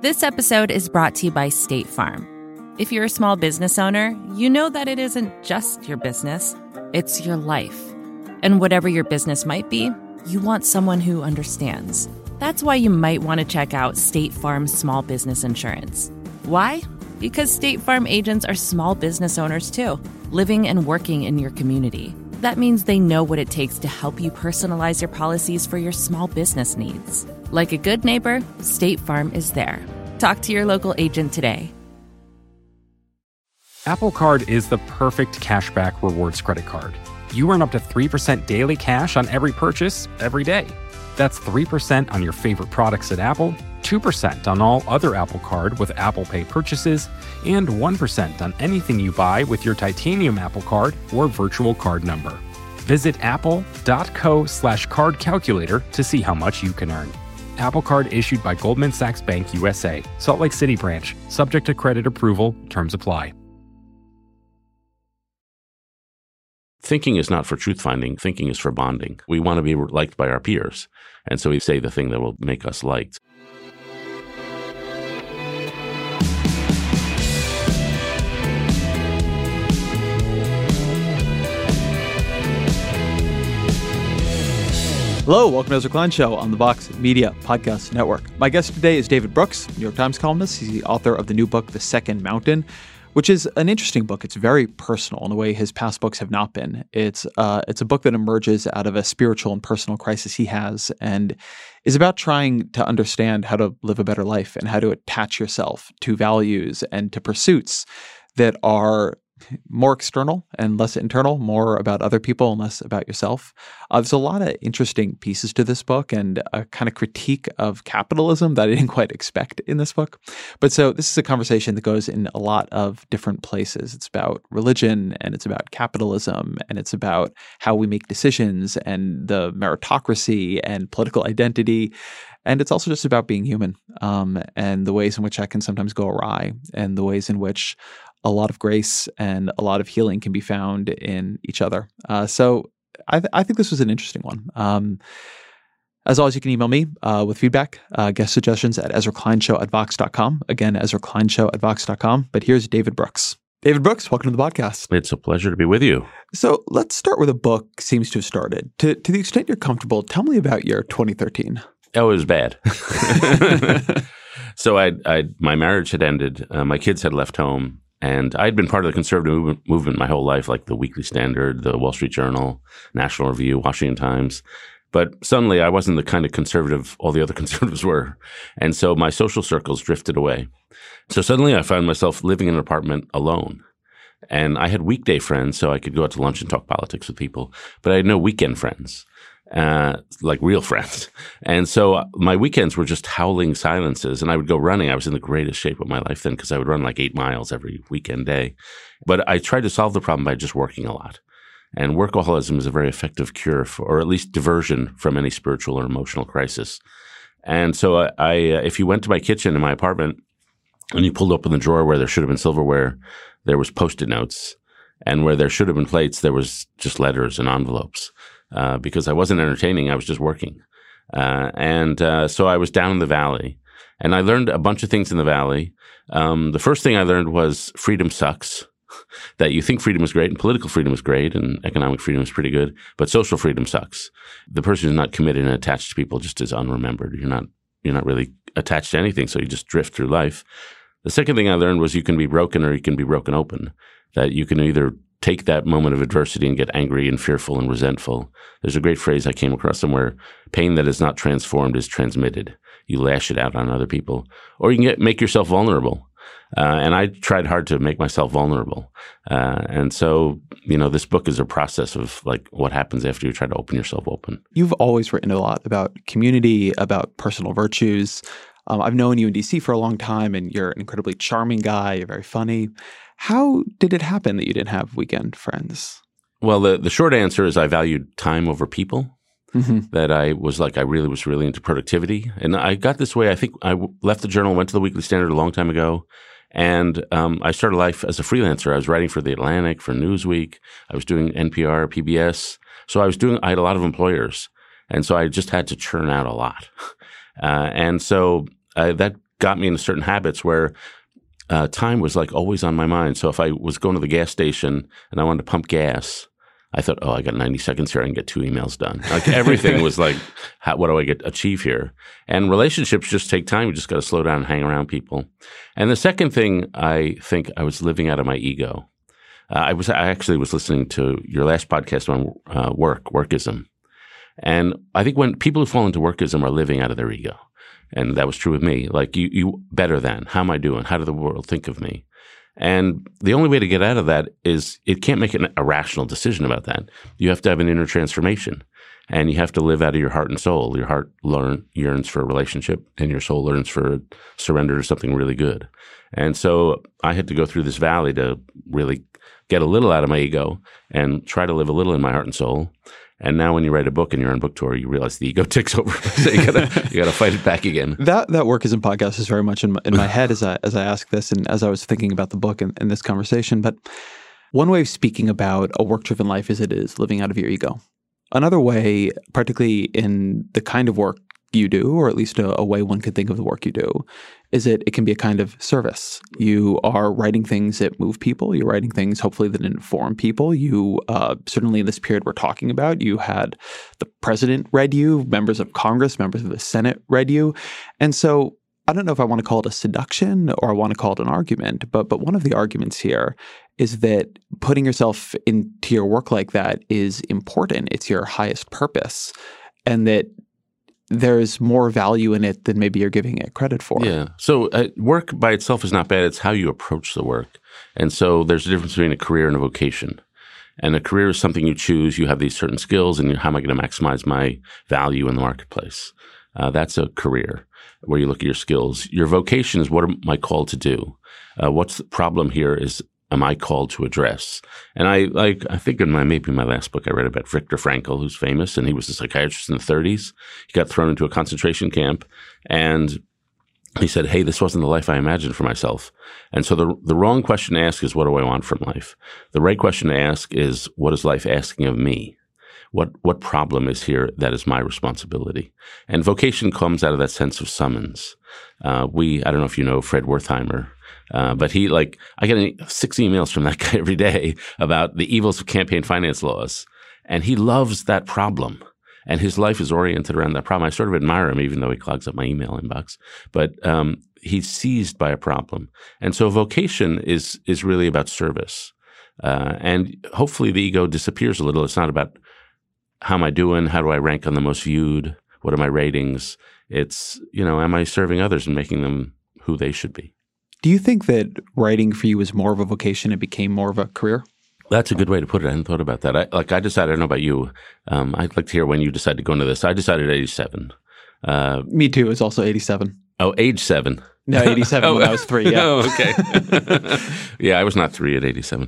This episode is brought to you by State Farm. If you're a small business owner, you know that it isn't just your business, it's your life. And whatever your business might be, you want someone who understands. That's why you might want to check out State Farm Small Business Insurance. Why? Because State Farm agents are small business owners too, living and working in your community. That means they know what it takes to help you personalize your policies for your small business needs. Like a good neighbor, State Farm is there. Talk to your local agent today. Apple Card is the perfect cashback rewards credit card. You earn up to 3% daily cash on every purchase every day. That's 3% on your favorite products at Apple, 2% on all other Apple Card with Apple Pay purchases, and 1% on anything you buy with your titanium Apple Card or virtual card number. Visit apple.co/card calculator to see how much you can earn. Apple Card issued by Goldman Sachs Bank USA, Salt Lake City branch, subject to credit approval, terms apply. Thinking is not for truth-finding. Thinking is for bonding. We want to be liked by our peers. And so we say the thing that will make us liked. Hello, welcome to Ezra Klein Show on the Vox Media Podcast Network. My guest today is David Brooks, New York Times columnist. He's the author of the new book, The Second Mountain, which is an interesting book. It's very personal in the way his past books have not been. It's a book that emerges out of a spiritual and personal crisis he has and is about trying to understand how to live a better life and how to attach yourself to values and to pursuits that are more external and less internal, more about other people and less about yourself. There's a lot of interesting pieces to this book and a kind of critique of capitalism that I didn't quite expect in this book. But so this is a conversation that goes in a lot of different places. It's about religion and it's about capitalism and it's about how we make decisions and the meritocracy and political identity. And it's also just about being human and the ways in which that can sometimes go awry and the ways in which a lot of grace and a lot of healing can be found in each other. So I think this was an interesting one. As always, you can email me with feedback, guest suggestions at EzraKleinShow@Vox.com. Again, EzraKleinShow@Vox.com. But here's David Brooks. David Brooks, welcome to the podcast. It's a pleasure to be with you. So let's start where the book seems to have started. To the extent you're comfortable, tell me about your 2013. Oh, it was bad. So my marriage had ended. My kids had left home. And I'd been part of the conservative movement my whole life, like the Weekly Standard, the Wall Street Journal, National Review, Washington Times. But suddenly I wasn't the kind of conservative all the other conservatives were. And so my social circles drifted away. So suddenly I found myself living in an apartment alone. And I had weekday friends, so I could go out to lunch and talk politics with people. But I had no weekend friends. Like real friends. And so my weekends were just howling silences. And I would go running. I was in the greatest shape of my life then because I would run like 8 miles every weekend day. But I tried to solve the problem by just working a lot. And workaholism is a very effective cure for, or at least diversion from any spiritual or emotional crisis. And so if you went to my kitchen in my apartment and you pulled open the drawer where there should have been silverware, there was Post-it notes. And where there should have been plates, there was just letters and envelopes. Because I wasn't entertaining, I was just working. So I was down in the valley, and I learned a bunch of things in the valley. The first thing I learned was freedom sucks, that you think freedom is great, and political freedom is great, and economic freedom is pretty good, but social freedom sucks. The person who's not committed and attached to people just is unremembered. You're not really attached to anything, so you just drift through life. The second thing I learned was you can be broken or you can be broken open, that you can either take that moment of adversity and get angry and fearful and resentful. There's a great phrase I came across somewhere: pain that is not transformed is transmitted. You lash it out on other people. Or you can make yourself vulnerable. And I tried hard to make myself vulnerable. And so, this book is a process of like what happens after you try to open yourself open. You've always written a lot about community, about personal virtues. I've known you in DC for a long time, and you're an incredibly charming guy. You're very funny. How did it happen that you didn't have weekend friends? Well, the short answer is I valued time over people. Mm-hmm. That I really was into productivity. And I got this way. I think I left the Journal, went to the Weekly Standard a long time ago. And I started life as a freelancer. I was writing for The Atlantic, for Newsweek. I was doing NPR, PBS. So I had a lot of employers. And so I just had to churn out a lot. And so that got me into certain habits where time was like always on my mind. So if I was going to the gas station and I wanted to pump gas, I thought, I got 90 seconds here. I can get 2 emails done. Like everything was like, what do I achieve here? And relationships just take time. You just got to slow down and hang around people. And the second thing, I think I was living out of my ego. I actually was listening to your last podcast on workism. And I think when people who fall into workism are living out of their ego. And that was true with me. Like you better than, how am I doing? How did the world think of me? And the only way to get out of that is it can't make a rational decision about that. You have to have an inner transformation, and you have to live out of your heart and soul. Your heart yearns for a relationship, and your soul yearns for surrender to something really good. And so I had to go through this valley to really get a little out of my ego and try to live a little in my heart and soul. And now when you write a book and you're on book tour, you realize the ego takes over. So you gotta fight it back again. That Workism podcast is very much in my head as I ask this and as I was thinking about the book and this conversation. But one way of speaking about a work-driven life is it is living out of your ego. Another way, particularly in the kind of work you do, or at least a way one could think of the work you do, is that it can be a kind of service. You are writing things that move people. You're writing things, hopefully, that inform people. You, certainly in this period we're talking about, you had the president read you, members of Congress, members of the Senate read you. And so I don't know if I want to call it a seduction or I want to call it an argument, but one of the arguments here is that putting yourself into your work like that is important. It's your highest purpose. And that there's more value in it than maybe you're giving it credit for. Yeah. So work by itself is not bad. It's how you approach the work. And so there's a difference between a career and a vocation. And a career is something you choose. You have these certain skills, and how am I going to maximize my value in the marketplace? That's a career where you look at your skills. Your vocation is, what am I called to do? What's the problem here is, am I called to address? And I think in maybe my last book, I read about Viktor Frankl, who's famous, and he was a psychiatrist in the 30s. He got thrown into a concentration camp, and he said, hey, this wasn't the life I imagined for myself. And so the wrong question to ask is, what do I want from life? The right question to ask is, what is life asking of me? What problem is here that is my responsibility? And vocation comes out of that sense of summons. I don't know if you know Fred Wertheimer, but I get 6 emails from that guy every day about the evils of campaign finance laws. And he loves that problem. And his life is oriented around that problem. I sort of admire him, even though he clogs up my email inbox. But he's seized by a problem. And so vocation is really about service. And hopefully the ego disappears a little. It's not about how am I doing? How do I rank on the most viewed? What are my ratings? It's, am I serving others and making them who they should be? Do you think that writing for you was more of a vocation and became more of a career? That's a good way to put it. I hadn't thought about that. I decided, I don't know about you. I'd like to hear when you decided to go into this. I decided at 87. Me too. It was also 87. Oh, age 7. No, 87 when I was 3, yeah. Oh, okay. Yeah, I was not 3 at 87.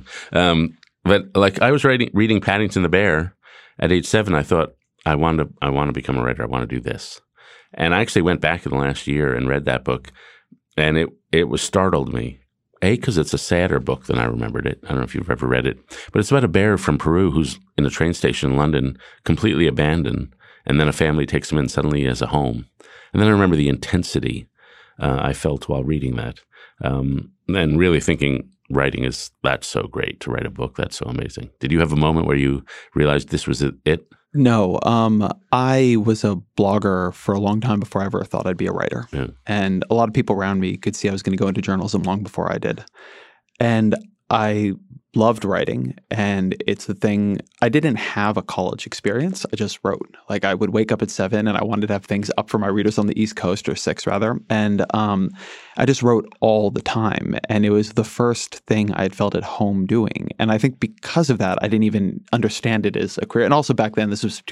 But I was reading Paddington the Bear at age 7. I thought, I want to become a writer. I want to do this. And I actually went back in the last year and read that book, and it was startled me. Because it's a sadder book than I remembered it. I don't know if you've ever read it, but it's about a bear from Peru who's in a train station in London, completely abandoned, and then a family takes him in suddenly as a home. And then I remember the intensity I felt while reading that, and really thinking, writing that's so great. To write a book, that's so amazing. Did you have a moment where you realized this was it? No. I was a blogger for a long time before I ever thought I'd be a writer. Yeah. And a lot of people around me could see I was going to go into journalism long before I did. And I loved writing, and it's the thing. I didn't have a college experience. I just wrote. I would wake up at 7 and I wanted to have things up for my readers on the East Coast, or 6 rather. And I just wrote all the time. And it was the first thing I had felt at home doing. And I think because of that, I didn't even understand it as a career. And also back then, this was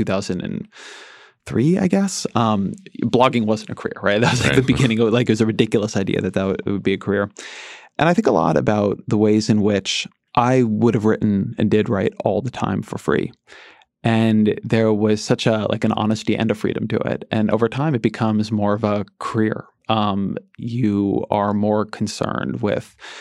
2003, I guess. Blogging wasn't a career, right? That was the beginning of it was a ridiculous idea that it would be a career. And I think a lot about the ways in which I would have written and did write all the time for free. And there was such an honesty and a freedom to it. And over time, it becomes more of a career. You are more concerned with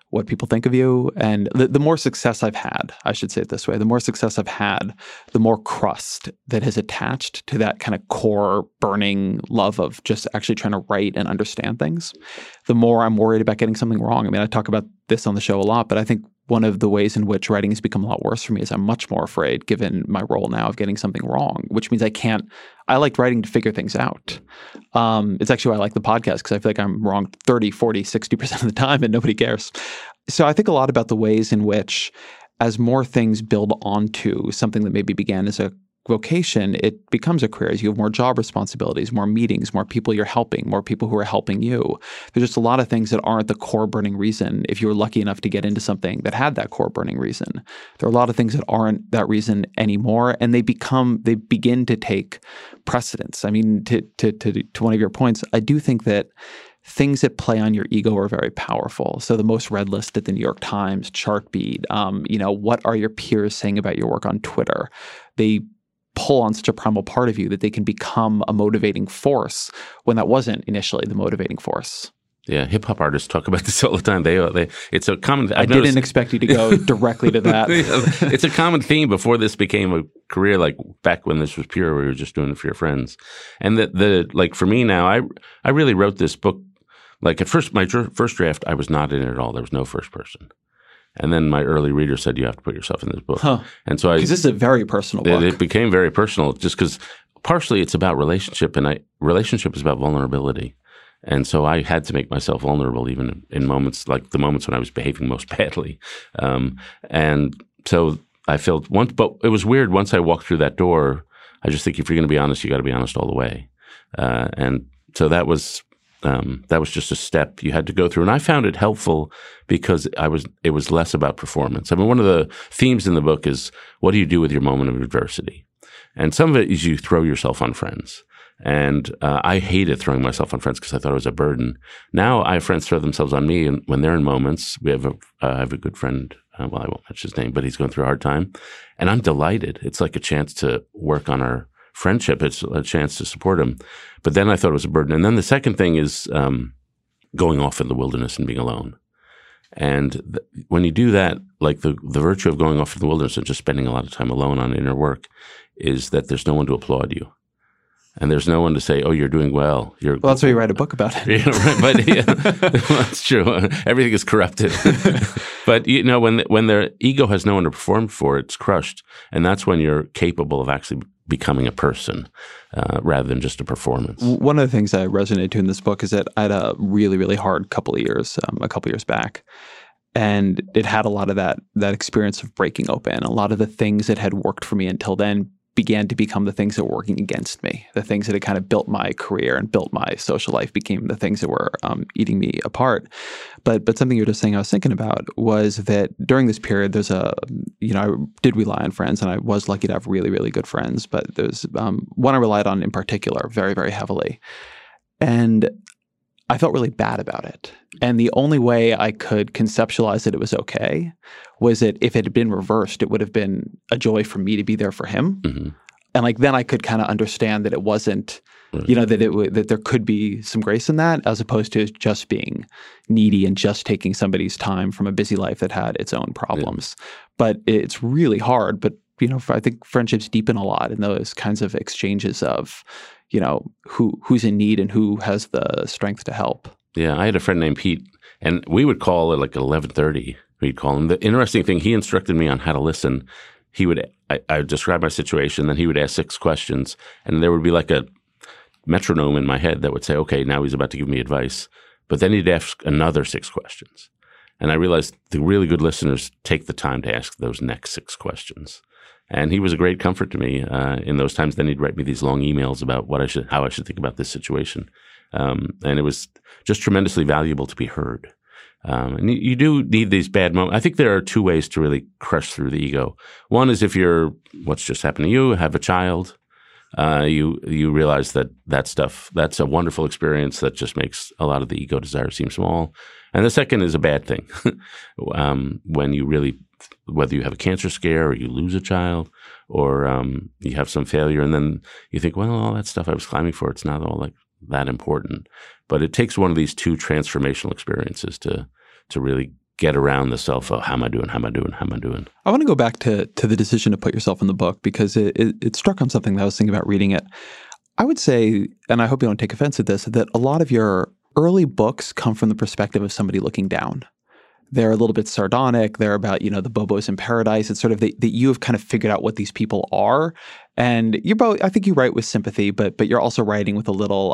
what people think of you. And the more success I've had, I should say it this way, the more success I've had, the more crust that has attached to that kind of core burning love of just actually trying to write and understand things, the more I'm worried about getting something wrong. I mean, I talk about this on the show a lot, but I think one of the ways in which writing has become a lot worse for me is I'm much more afraid, given my role now, of getting something wrong, which means I like writing to figure things out. It's actually why I like the podcast, because I feel like I'm wrong 30, 40, 60% of the time and nobody cares. So I think a lot about the ways in which, as more things build onto something that maybe began as a vocation, it becomes a career as you have more job responsibilities, more meetings, more people you're helping, more people who are helping you. There's just a lot of things that aren't the core burning reason if you were lucky enough to get into something that had that core burning reason. There are a lot of things that aren't that reason anymore, and they begin to take precedence. I mean, to one of your points, I do think that things that play on your ego are very powerful. So the most read list at the New York Times, Chartbeat, what are your peers saying about your work on Twitter? They pull on such a primal part of you that they can become a motivating force when that wasn't initially the motivating force. Yeah, hip hop artists talk about this all the time. It's a common. I didn't expect you to go directly to that. It's a common theme before this became a career. Like back when this was pure, we were just doing it for your friends. And like for me now, I really wrote this book. Like at first, my first draft, I was not in it at all. There was no first person. And then my early reader said, you have to put yourself in this book. Huh. And so because this is a very personal book. It became very personal just because partially it's about relationship, and relationship is about vulnerability. And so I had to make myself vulnerable even in moments like the moments when I was behaving most badly. And so I felt but it was weird. Once I walked through that door, I just think if you're going to be honest, you got to be honest all the way. And so that was just a step you had to go through. And I found it helpful because it was less about performance. I mean, one of the themes in the book is, what do you do with your moment of adversity? And some of it is you throw yourself on friends. And I hated throwing myself on friends because I thought it was a burden. Now I have friends throw themselves on me, and when they're in moments, I have a good friend, I won't mention his name, but he's going through a hard time. And I'm delighted. It's like a chance to work on our friendship. It's a chance to support him. But then I thought it was a burden. And then the second thing is going off in the wilderness and being alone. And when you do that, like the virtue of going off in the wilderness and just spending a lot of time alone on inner work is that there's no one to applaud you. And there's no one to say, oh, you're doing well. Well, that's why you write a book about it. Right, but that's true. Everything is corrupted. But when their ego has no one to perform for, it's crushed. And that's when you're capable of actually becoming a person rather than just a performance. One of the things I resonated to in this book is that I had a really, really hard couple of years back. And it had a lot of that experience of breaking open. A lot of the things that had worked for me until then began to become the things that were working against me. The things that had kind of built my career and built my social life became the things that were eating me apart. But something you were just saying I was thinking about was that during this period, I did rely on friends, and I was lucky to have really, really good friends. But there's one I relied on in particular very, very heavily. And I felt really bad about it. And the only way I could conceptualize that it was okay was that if it had been reversed, it would have been a joy for me to be there for him. Mm-hmm. And then I could kind of understand that it wasn't, that there could be some grace in that, as opposed to just being needy and just taking somebody's time from a busy life that had its own problems. Yeah. But it's really hard. But, I think friendships deepen a lot in those kinds of exchanges of, who's in need and who has the strength to help. Yeah, I had a friend named Pete, and we would call at like 11:30. We'd call him. The interesting thing, he instructed me on how to listen. I would describe my situation, then he would ask 6 questions, and there would be like a metronome in my head that would say, okay, now he's about to give me advice. But then he'd ask another 6 questions. And I realized the really good listeners take the time to ask those next 6 questions. And he was a great comfort to me in those times. Then he'd write me these long emails about how I should think about this situation. And it was just tremendously valuable to be heard. And you do need these bad moments. I think there are 2 ways to really crush through the ego. One is if what's just happened to you, have a child, you realize that stuff, that's a wonderful experience that just makes a lot of the ego desire seem small. And the second is a bad thing. When you really, whether you have a cancer scare or you lose a child or you have some failure, and then you think, well, all that stuff I was climbing for, it's not all like that important. But it takes one of these 2 transformational experiences to really get around the self of how am I doing? I want to go back to the decision to put yourself in the book because it struck on something that I was thinking about reading it. I would say, and I hope you don't take offense at this, that a lot of your early books come from the perspective of somebody looking down. They're a little bit sardonic. They're about, the Bobos in Paradise. It's sort of that you have kind of figured out what these people are. And you're both, I think you write with sympathy, but you're also writing with a little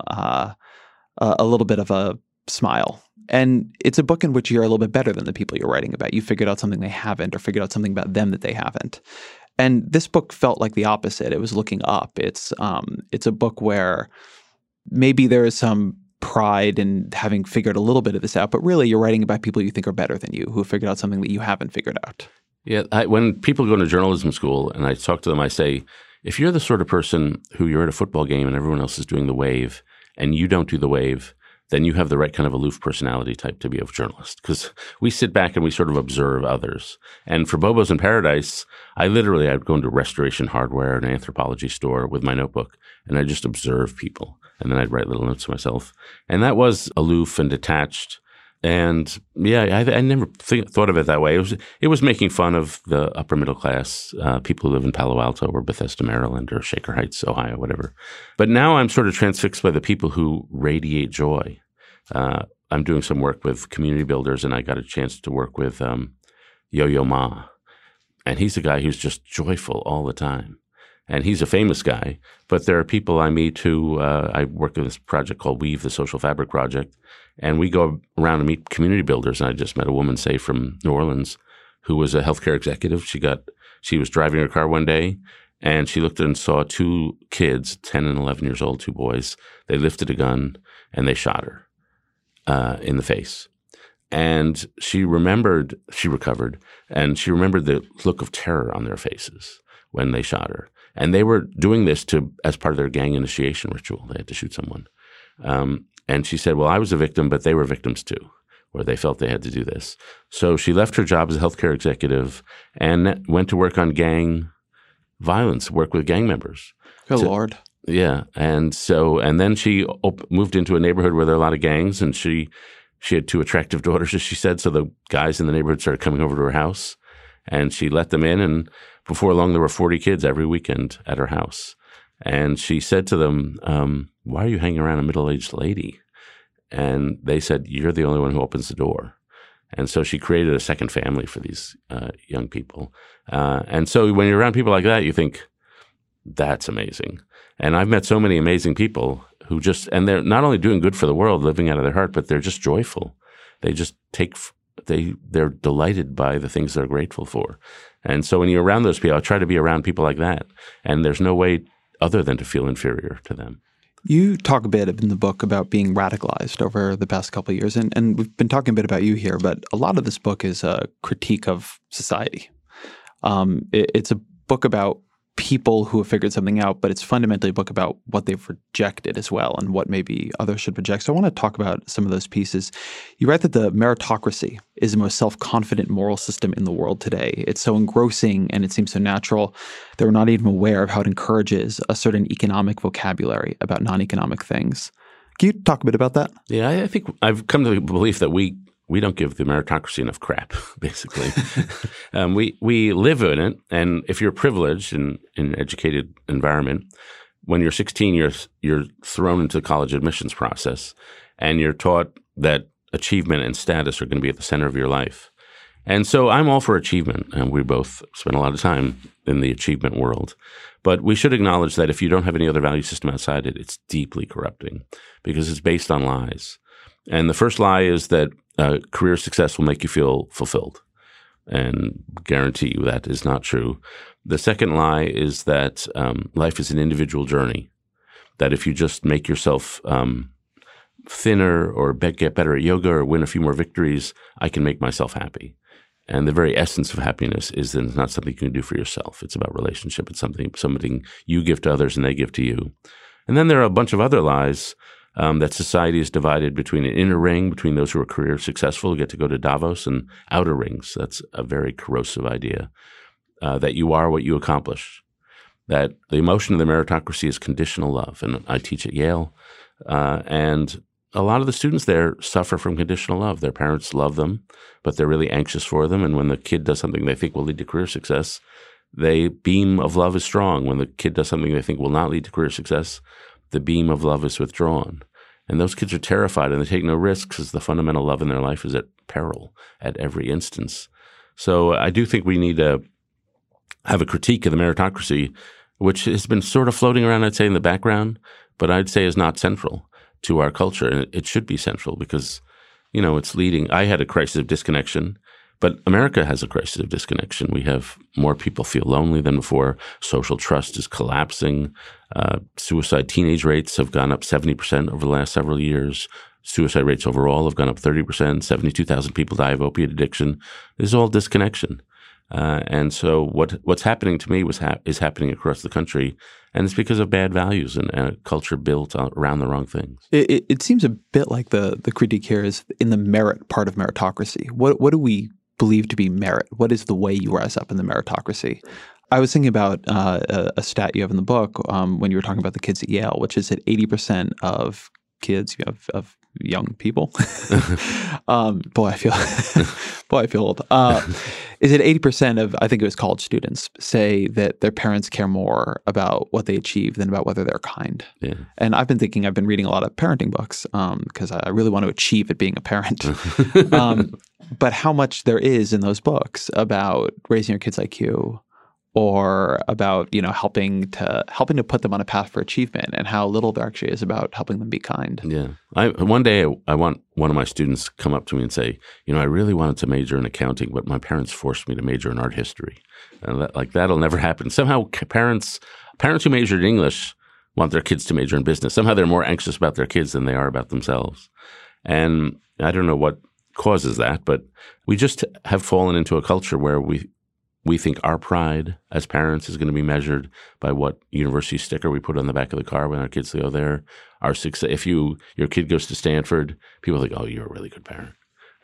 bit of a smile. And it's a book in which you're a little bit better than the people you're writing about. You figured out something they haven't, or figured out something about them that they haven't. And this book felt like the opposite. It was looking up. It's a book where maybe there is some pride in having figured a little bit of this out, but really you're writing about people you think are better than you, who have figured out something that you haven't figured out. Yeah, when people go to journalism school and I talk to them, I say, if you're the sort of person who you're at a football game and everyone else is doing the wave and you don't do the wave, then you have the right kind of aloof personality type to be a journalist, because we sit back and we sort of observe others. And for Bobos in Paradise, I'd go into Restoration Hardware, an anthropology store, with my notebook, and I just observe people. And then I'd write little notes to myself. And that was aloof and detached. And yeah, I never thought of it that way. It was making fun of the upper middle class, people who live in Palo Alto or Bethesda, Maryland, or Shaker Heights, Ohio, whatever. But now I'm sort of transfixed by the people who radiate joy. I'm doing some work with community builders, and I got a chance to work with Yo-Yo Ma. And he's a guy who's just joyful all the time. And he's a famous guy, but there are people I meet who I work on this project called Weave, the Social Fabric Project, and we go around and meet community builders. And I just met a woman, say, from New Orleans, who was a healthcare executive. She was driving her car one day, and she looked and saw two kids, 10 and 11 years old, two boys. They lifted a gun, and they shot her in the face. And she recovered, and she remembered the look of terror on their faces when they shot her. And they were doing this as part of their gang initiation ritual. They had to shoot someone. And she said, well, I was a victim, but they were victims too, where they felt they had to do this. So she left her job as a healthcare executive and went to work on gang violence, work with gang members. Good Lord. Yeah. And then she moved into a neighborhood where there are a lot of gangs, and she had two attractive daughters, as she said. So the guys in the neighborhood started coming over to her house, and she let them in. And before long, there were 40 kids every weekend at her house. And she said to them, why are you hanging around a middle-aged lady? And they said, you're the only one who opens the door. And so she created a second family for these young people. And so when you're around people like that, you think, that's amazing. And I've met so many amazing people who and they're not only doing good for the world, living out of their heart, but they're just joyful. They just they're delighted by the things they're grateful for. And so when you're around those people, I try to be around people like that. And there's no way other than to feel inferior to them. You talk a bit in the book about being radicalized over the past couple of years. And we've been talking a bit about you here, but a lot of this book is a critique of society. It's a book about people who have figured something out, but it's fundamentally a book about what they've rejected as well and what maybe others should reject. So I want to talk about some of those pieces. You write that the meritocracy is the most self-confident moral system in the world today. It's so engrossing and it seems so natural that we're not even aware of how it encourages a certain economic vocabulary about non-economic things. Can you talk a bit about that? Yeah, I think I've come to the belief that we don't give the meritocracy enough crap, basically. We live in it, and if you're privileged in an educated environment, when you're 16, you're thrown into the college admissions process, and you're taught that achievement and status are going to be at the center of your life. And so I'm all for achievement, and we both spend a lot of time in the achievement world. But we should acknowledge that if you don't have any other value system outside it, it's deeply corrupting because it's based on lies. And the first lie is that career success will make you feel fulfilled, and guarantee you that is not true. The second lie is that life is an individual journey, that if you just make yourself thinner or get better at yoga or win a few more victories, I can make myself happy. And the very essence of happiness is that it's not something you can do for yourself. It's about relationship. It's something you give to others and they give to you. And then there are a bunch of other lies that society is divided between an inner ring, between those who are career successful, who get to go to Davos, and outer rings. That's a very corrosive idea, that you are what you accomplish, that the emotion of the meritocracy is conditional love. And I teach at Yale, and a lot of the students there suffer from conditional love. Their parents love them, but they're really anxious for them. And when the kid does something they think will lead to career success, the beam of love is strong. When the kid does something they think will not lead to career success, the beam of love is withdrawn. And those kids are terrified and they take no risks because the fundamental love in their life is at peril at every instance. So I do think we need to have a critique of the meritocracy, which has been sort of floating around, I'd say, in the background, but I'd say is not central to our culture. And it should be central because, it's leading. I had a crisis of disconnection, but America has a crisis of disconnection. We have more people feel lonely than before. Social trust is collapsing. Suicide teenage rates have gone up 70% over the last several years. Suicide rates overall have gone up 30%. 72,000 people die of opiate addiction. This is all disconnection. And so what's happening to me is happening across the country, and it's because of bad values and a culture built around the wrong things. It seems a bit like the critique here is in the merit part of meritocracy. What do we believe to be merit? What is the way you rise up in the meritocracy? I was thinking about a stat you have in the book when you were talking about the kids at Yale, which is that 80% of kids of young people, boy, I feel old. Is it 80% of, I think it was college students, say that their parents care more about what they achieve than about whether they're kind. Yeah. And I've been reading a lot of parenting books because I really want to achieve at being a parent. But how much there is in those books about raising your kids' IQ, or about helping to put them on a path for achievement, and how little there actually is about helping them be kind. Yeah. One day I want one of my students to come up to me and say, I really wanted to major in accounting, but my parents forced me to major in art history. And that'll never happen. Somehow parents who majored in English want their kids to major in business. Somehow they're more anxious about their kids than they are about themselves. And I don't know what causes that, but we just have fallen into a culture where we think our pride as parents is going to be measured by what university sticker we put on the back of the car when our kids go there. Our success, if your kid goes to Stanford, people think, "Oh, you're a really good parent."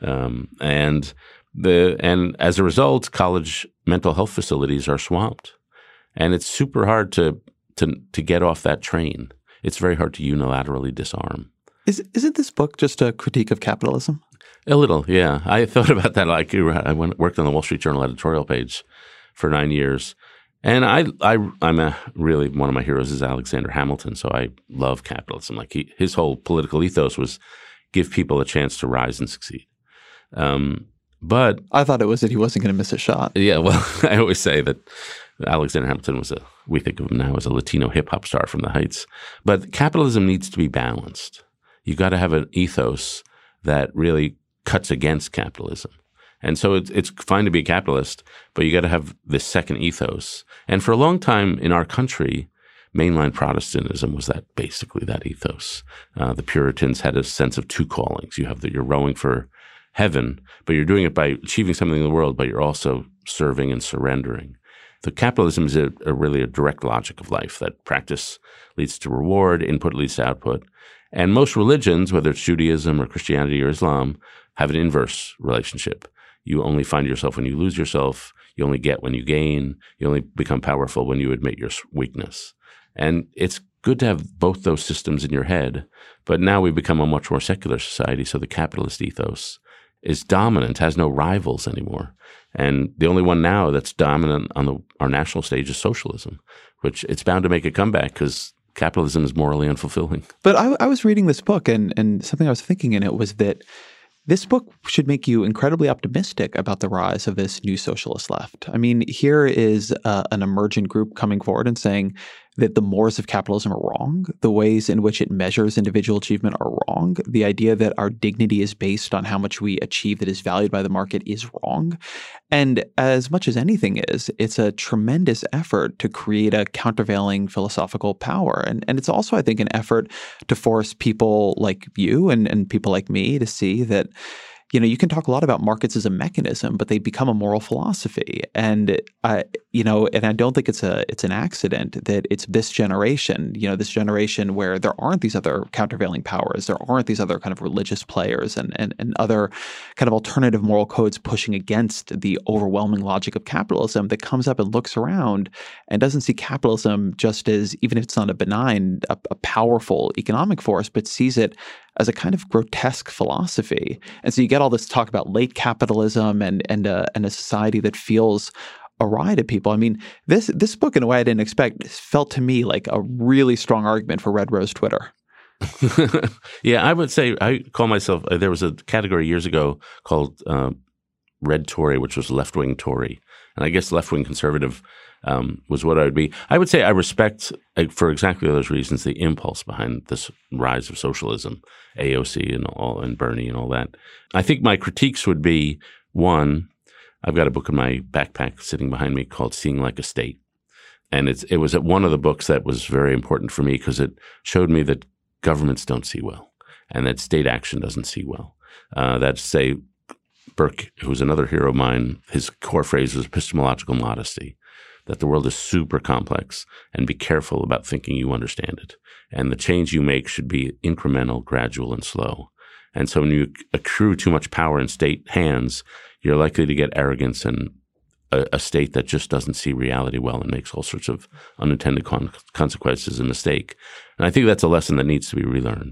And as a result, college mental health facilities are swamped, and it's super hard to get off that train. It's very hard to unilaterally disarm. Isn't this book just a critique of capitalism? A little, yeah. I thought about that. I worked on the Wall Street Journal editorial page for 9 years, and I'm really one of my heroes is Alexander Hamilton. So I love capitalism. His whole political ethos was give people a chance to rise and succeed. But I thought it was that he wasn't going to miss a shot. Yeah, well, I always say that Alexander Hamilton we think of him now as a Latino hip hop star from the Heights. But capitalism needs to be balanced. You got to have an ethos that really cuts against capitalism. And so it's fine to be a capitalist, but you got to have this second ethos. And for a long time in our country, mainline Protestantism was basically that ethos. The Puritans had a sense of two callings. You have that you're rowing for heaven, but you're doing it by achieving something in the world, but you're also serving and surrendering. The capitalism is really a direct logic of life, that practice leads to reward, input leads to output. And most religions, whether it's Judaism or Christianity or Islam, have an inverse relationship. You only find yourself when you lose yourself. You only get when you gain. You only become powerful when you admit your weakness. And it's good to have both those systems in your head. But now we've become a much more secular society, so the capitalist ethos is dominant, has no rivals anymore. And the only one now that's dominant on our national stage is socialism, which it's bound to make a comeback because capitalism is morally unfulfilling. But I was reading this book, and something I was thinking in it was that this book should make you incredibly optimistic about the rise of this new socialist left. I mean, here is an emergent group coming forward and saying that the mores of capitalism are wrong, the ways in which it measures individual achievement are wrong, the idea that our dignity is based on how much we achieve that is valued by the market is wrong. And as much as anything is, it's a tremendous effort to create a countervailing philosophical power. And it's also, I think, an effort to force people like you and people like me to see that you can talk a lot about markets as a mechanism, but they become a moral philosophy. And I don't think it's an accident that it's this generation, this generation where there aren't these other countervailing powers, there aren't these other kind of religious players and other kind of alternative moral codes pushing against the overwhelming logic of capitalism, that comes up and looks around and doesn't see capitalism just as, even if it's not a benign, a powerful economic force, but sees it as a kind of grotesque philosophy. And so you get all this talk about late capitalism and a society that feels awry to people. I mean, this book, in a way I didn't expect, felt to me like a really strong argument for Red Rose Twitter. Yeah, I would say I call myself, there was a category years ago called Red Tory, which was left-wing Tory. And I guess left-wing conservative was what I would be. I would say I respect, for exactly those reasons, the impulse behind this rise of socialism, AOC and Bernie and all that. I think my critiques would be, one, I've got a book in my backpack sitting behind me called Seeing Like a State. And it was one of the books that was very important for me because it showed me that governments don't see well and that state action doesn't see well. That's, say, Burke, who's another hero of mine, his core phrase was epistemological modesty, that the world is super complex and be careful about thinking you understand it. And the change you make should be incremental, gradual, and slow. And so when you accrue too much power in state hands, you're likely to get arrogance and a state that just doesn't see reality well and makes all sorts of unintended consequences and mistake. And I think that's a lesson that needs to be relearned.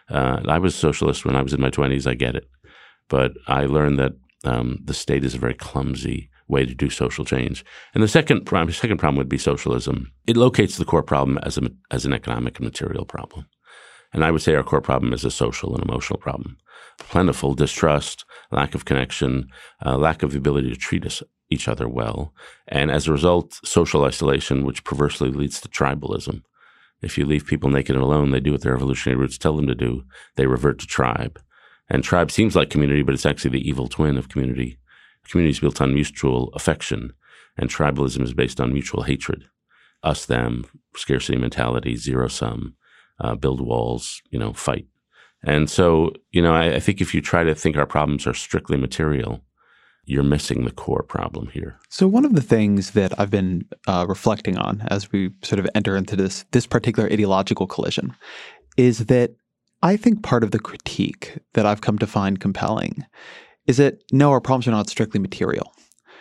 I was a socialist when I was in my 20s. I get it. But I learned that the state is a very clumsy way to do social change. And the second problem would be socialism. It locates the core problem as an economic and material problem. And I would say our core problem is a social and emotional problem. Plentiful distrust, lack of connection, lack of the ability to treat each other well. And as a result, social isolation, which perversely leads to tribalism. If you leave people naked and alone, they do what their evolutionary roots tell them to do. They revert to tribe. And tribe seems like community, but it's actually the evil twin of community. Community is built on mutual affection, and tribalism is based on mutual hatred. Us, them, scarcity mentality, zero sum, build walls, fight. And so, I think if you try to think our problems are strictly material, you're missing the core problem here. So one of the things that I've been reflecting on as we sort of enter into this particular ideological collision is that I think part of the critique that I've come to find compelling is that, no, our problems are not strictly material.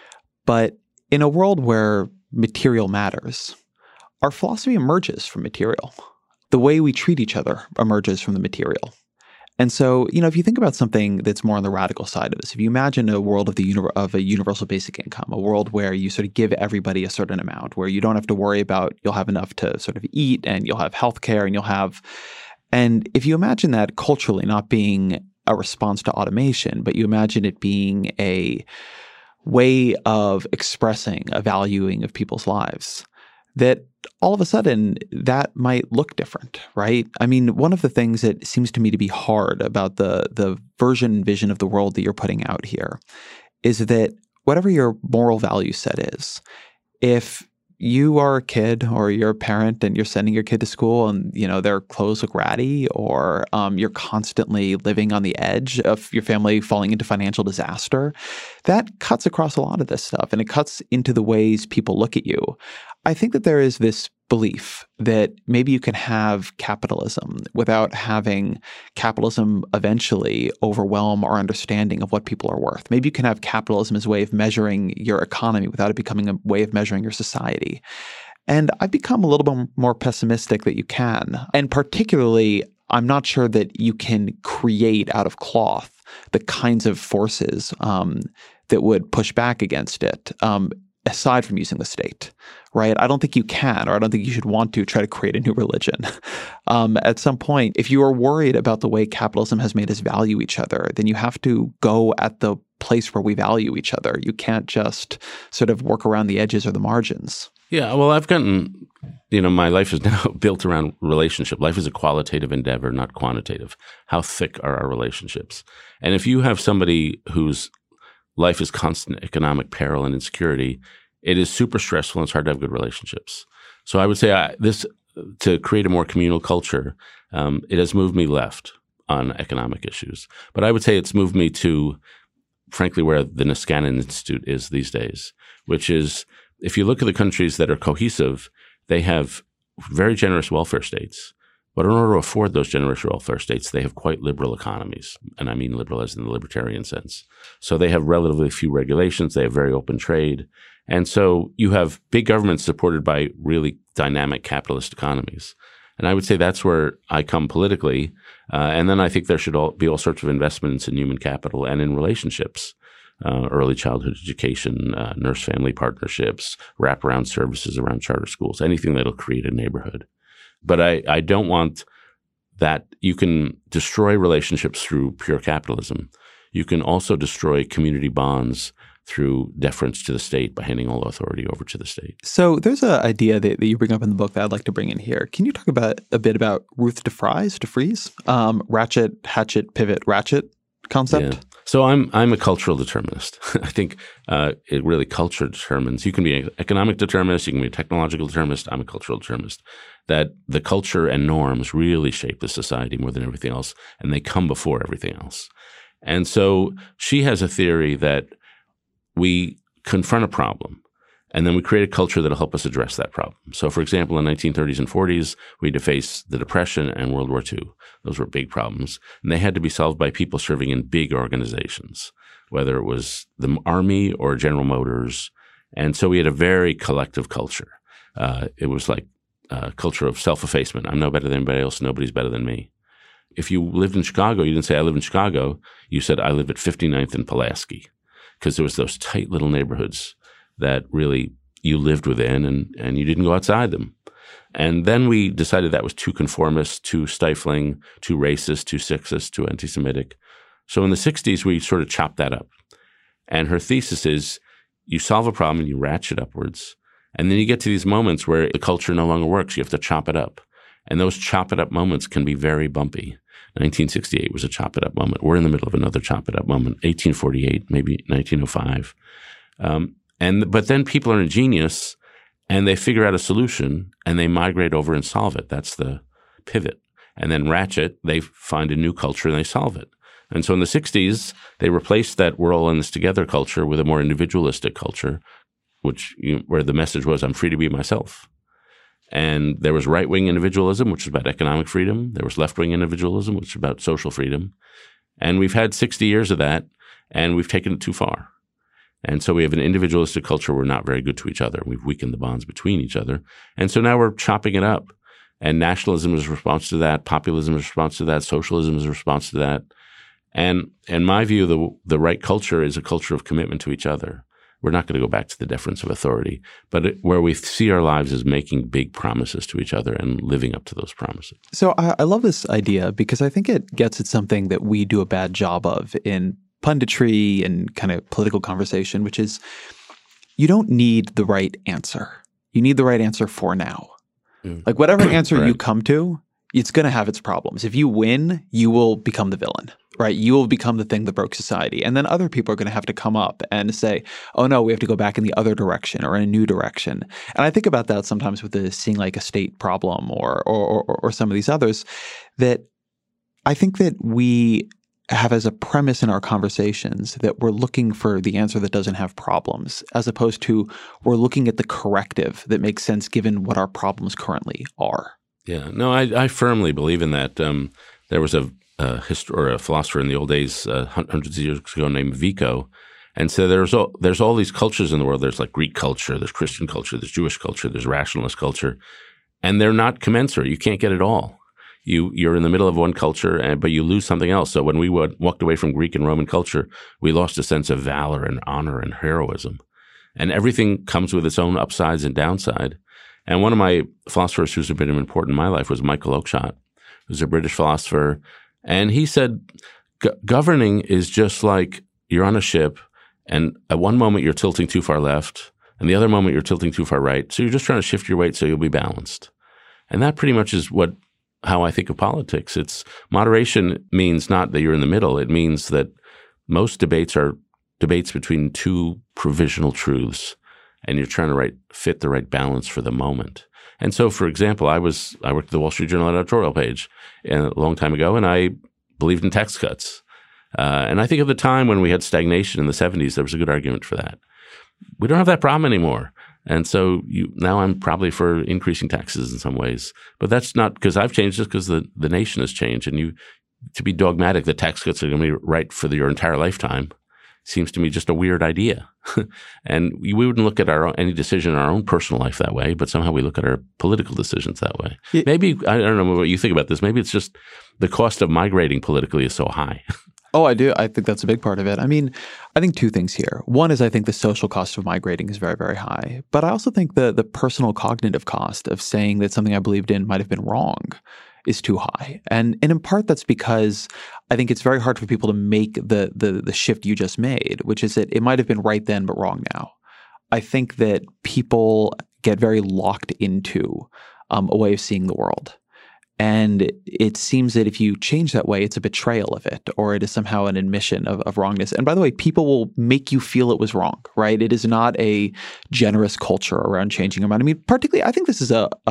But in a world where material matters, our philosophy emerges from material. The way we treat each other emerges from the material. And so, if you think about something that's more on the radical side of this, if you imagine a world of a universal basic income, a world where you sort of give everybody a certain amount, where you don't have to worry about you'll have enough to sort of eat and you'll have healthcare and if you imagine that culturally not being a response to automation, but you imagine it being a way of expressing a valuing of people's lives, that all of a sudden that might look different, right? I mean, one of the things that seems to me to be hard about the vision of the world that you're putting out here is that whatever your moral value set is, if you are a kid or you're a parent and you're sending your kid to school and, their clothes look ratty, or you're constantly living on the edge of your family falling into financial disaster, that cuts across a lot of this stuff and it cuts into the ways people look at you. I think that there is this belief that maybe you can have capitalism without having capitalism eventually overwhelm our understanding of what people are worth. Maybe you can have capitalism as a way of measuring your economy without it becoming a way of measuring your society. And I've become a little bit more pessimistic that you can. And particularly, I'm not sure that you can create out of cloth the kinds of forces that would push back against it. Aside from using the state, right? I don't think you can, or I don't think you should want to try to create a new religion. At some point, if you are worried about the way capitalism has made us value each other, then you have to go at the place where we value each other. You can't just sort of work around the edges or the margins. Yeah, well, I've gotten, my life is now built around relationship. Life is a qualitative endeavor, not quantitative. How thick are our relationships? And if you have somebody whose life is constant economic peril and insecurity, it is super stressful and it's hard to have good relationships. So I would say to create a more communal culture, it has moved me left on economic issues. But I would say it's moved me to, frankly, where the Niskanen Institute is these days, which is if you look at the countries that are cohesive, they have very generous welfare states. But in order to afford those generous welfare states, they have quite liberal economies. And I mean liberal as in the libertarian sense. So they have relatively few regulations. They have very open trade. And so you have big governments supported by really dynamic capitalist economies. And I would say that's where I come politically. And then I think there should be all sorts of investments in human capital and in relationships, early childhood education, nurse-family partnerships, wraparound services around charter schools, anything that'll create a neighborhood. But I don't want that. You can destroy relationships through pure capitalism. You can also destroy community bonds through deference to the state by handing all authority over to the state. So there's an idea that you bring up in the book that I'd like to bring in here. Can you talk about a bit about Ruth DeFries, ratchet, hatchet, pivot, ratchet concept? Yeah. So I'm a cultural determinist. I think it really culture determines. You can be an economic determinist, you can be a technological determinist. I'm a cultural determinist. That the culture and norms really shape the society more than everything else, and they come before everything else. And so she has a theory that we confront a problem, and then we create a culture that will help us address that problem. So, for example, in the 1930s and 40s, we had to face the Depression and World War II. Those were big problems, and they had to be solved by people serving in big organizations, whether it was the Army or General Motors. And so we had a very collective culture. It was like a culture of self-effacement. I'm no better than anybody else. Nobody's better than me. If you lived in Chicago, you didn't say, I live in Chicago. You said, I live at 59th and Pulaski, because there was those tight little neighborhoods that really you lived within and you didn't go outside them. And then we decided that was too conformist, too stifling, too racist, too sexist, too anti-Semitic. So in the 60s, we sort of chopped that up. And her thesis is you solve a problem and you ratchet upwards. And then you get to these moments where the culture no longer works. You have to chop it up. And those chop it up moments can be very bumpy. 1968 was a chop it up moment. We're in the middle of another chop it up moment. 1848, maybe 1905. But then people are ingenious and they figure out a solution and they migrate over and solve it. That's the pivot. And then ratchet, they find a new culture and they solve it. And so in the 60s, they replaced that we're all in this together culture with a more individualistic culture, where the message was, I'm free to be myself. And there was right-wing individualism, which was about economic freedom. There was left-wing individualism, which was about social freedom. And we've had 60 years of that, and we've taken it too far. And so we have an individualistic culture. We're not very good to each other. We've weakened the bonds between each other. And so now we're chopping it up. And nationalism is a response to that. Populism is a response to that. Socialism is a response to that. And in my view, the right culture is a culture of commitment to each other. We're not going to go back to the deference of authority, but where we see our lives as making big promises to each other and living up to those promises. So I love this idea because I think it gets at something that we do a bad job of in punditry and kind of political conversation, which is you don't need the right answer. You need the right answer for now. Like whatever answer right. you come to, it's going to have its problems. If you win, you will become the villain, right? You will become the thing that broke society. And then other people are going to have to come up and say, oh no, we have to go back in the other direction or in a new direction. And I think about that sometimes with the Seeing Like a State problem or some of these others, that I think that we have as a premise in our conversations that we're looking for the answer that doesn't have problems, as opposed to we're looking at the corrective that makes sense given what our problems currently are. Yeah, no, I firmly believe in that. There was a philosopher in the old days, hundreds of years ago, named Vico, and so there's all these cultures in the world. There's like Greek culture, there's Christian culture, there's Jewish culture, there's rationalist culture, and they're not commensurate. You can't get it all. You're in the middle of one culture, but you lose something else. So when we walked away from Greek and Roman culture, we lost a sense of valor and honor and heroism, and everything comes with its own upsides and downside. And one of my philosophers who's been important in my life was Michael Oakeshott, who's a British philosopher. And he said, governing is just like you're on a ship, and at one moment you're tilting too far left, and the other moment you're tilting too far right. So you're just trying to shift your weight so you'll be balanced. And that pretty much is how I think of politics. Moderation means not that you're in the middle. It means that most debates are debates between two provisional truths, and you're trying to fit the right balance for the moment. And so, for example, I worked at the Wall Street Journal editorial page a long time ago, and I believed in tax cuts. And I think at the time when we had stagnation in the 70s, there was a good argument for that. We don't have that problem anymore. And so now I'm probably for increasing taxes in some ways. But that's not because I've changed, just because the nation has changed. And to be dogmatic that tax cuts are going to be right for your entire lifetime seems to me just a weird idea. And we wouldn't look at any decision in our own personal life that way, but somehow we look at our political decisions that way. Yeah. Maybe, I don't know what you think about this, maybe it's just the cost of migrating politically is so high. Oh, I do. I think that's a big part of it. I mean, I think two things here. One is I think the social cost of migrating is very, very high. But I also think the personal cognitive cost of saying that something I believed in might have been wrong is too high. And in part that's because I think it's very hard for people to make the shift you just made, which is that it might have been right then but wrong now. I think that people get very locked into a way of seeing the world. And it seems that if you change that way, it's a betrayal of it, or it is somehow an admission of wrongness. And by the way, people will make you feel it was wrong, right? It is not a generous culture around changing your mind. I mean, particularly, I think this is a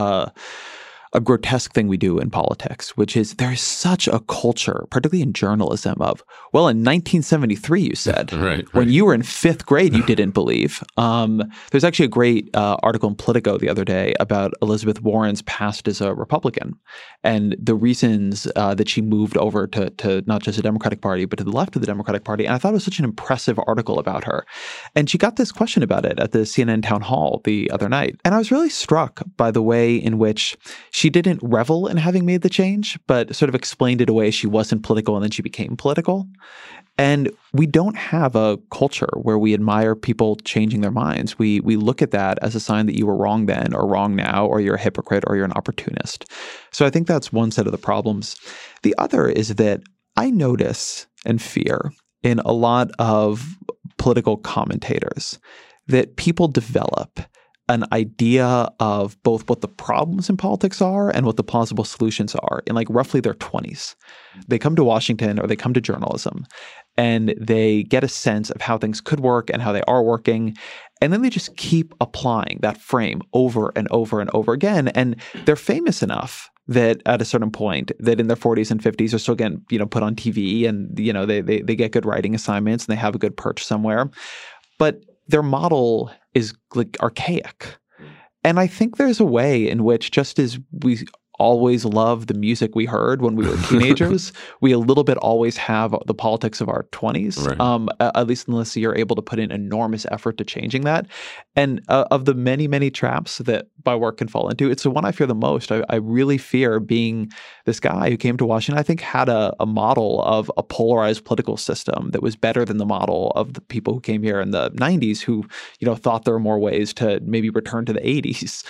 grotesque thing we do in politics, which is there is such a culture, particularly in journalism, of, well, in 1973, you said, right. When you were in fifth grade, you didn't believe. There's actually a great article in Politico the other day about Elizabeth Warren's past as a Republican and the reasons that she moved over to not just the Democratic Party, but to the left of the Democratic Party. And I thought it was such an impressive article about her. And she got this question about it at the CNN town hall the other night. And I was really struck by the way in which she didn't revel in having made the change, but sort of explained it away. She wasn't political and then she became political. And we don't have a culture where we admire people changing their minds. We look at that as a sign that you were wrong then or wrong now, or you're a hypocrite or you're an opportunist. So I think that's one set of the problems. The other is that I notice and fear in a lot of political commentators that people develop an idea of both what the problems in politics are and what the plausible solutions are in like roughly their 20s. They come to Washington or they come to journalism and they get a sense of how things could work and how they are working. And then they just keep applying that frame over and over and over again. And they're famous enough that at a certain point that in their 40s and 50s are still getting, put on TV and, they get good writing assignments and they have a good perch somewhere. But their model is like archaic. And I think there's a way in which, just as we always love the music we heard when we were teenagers, we a little bit always have the politics of our 20s, right. At least unless you're able to put in enormous effort to changing that. And of the many, many traps that my work can fall into, it's the one I fear the most. I really fear being this guy who came to Washington, I think had a model of a polarized political system that was better than the model of the people who came here in the 90s who, thought there were more ways to maybe return to the 80s.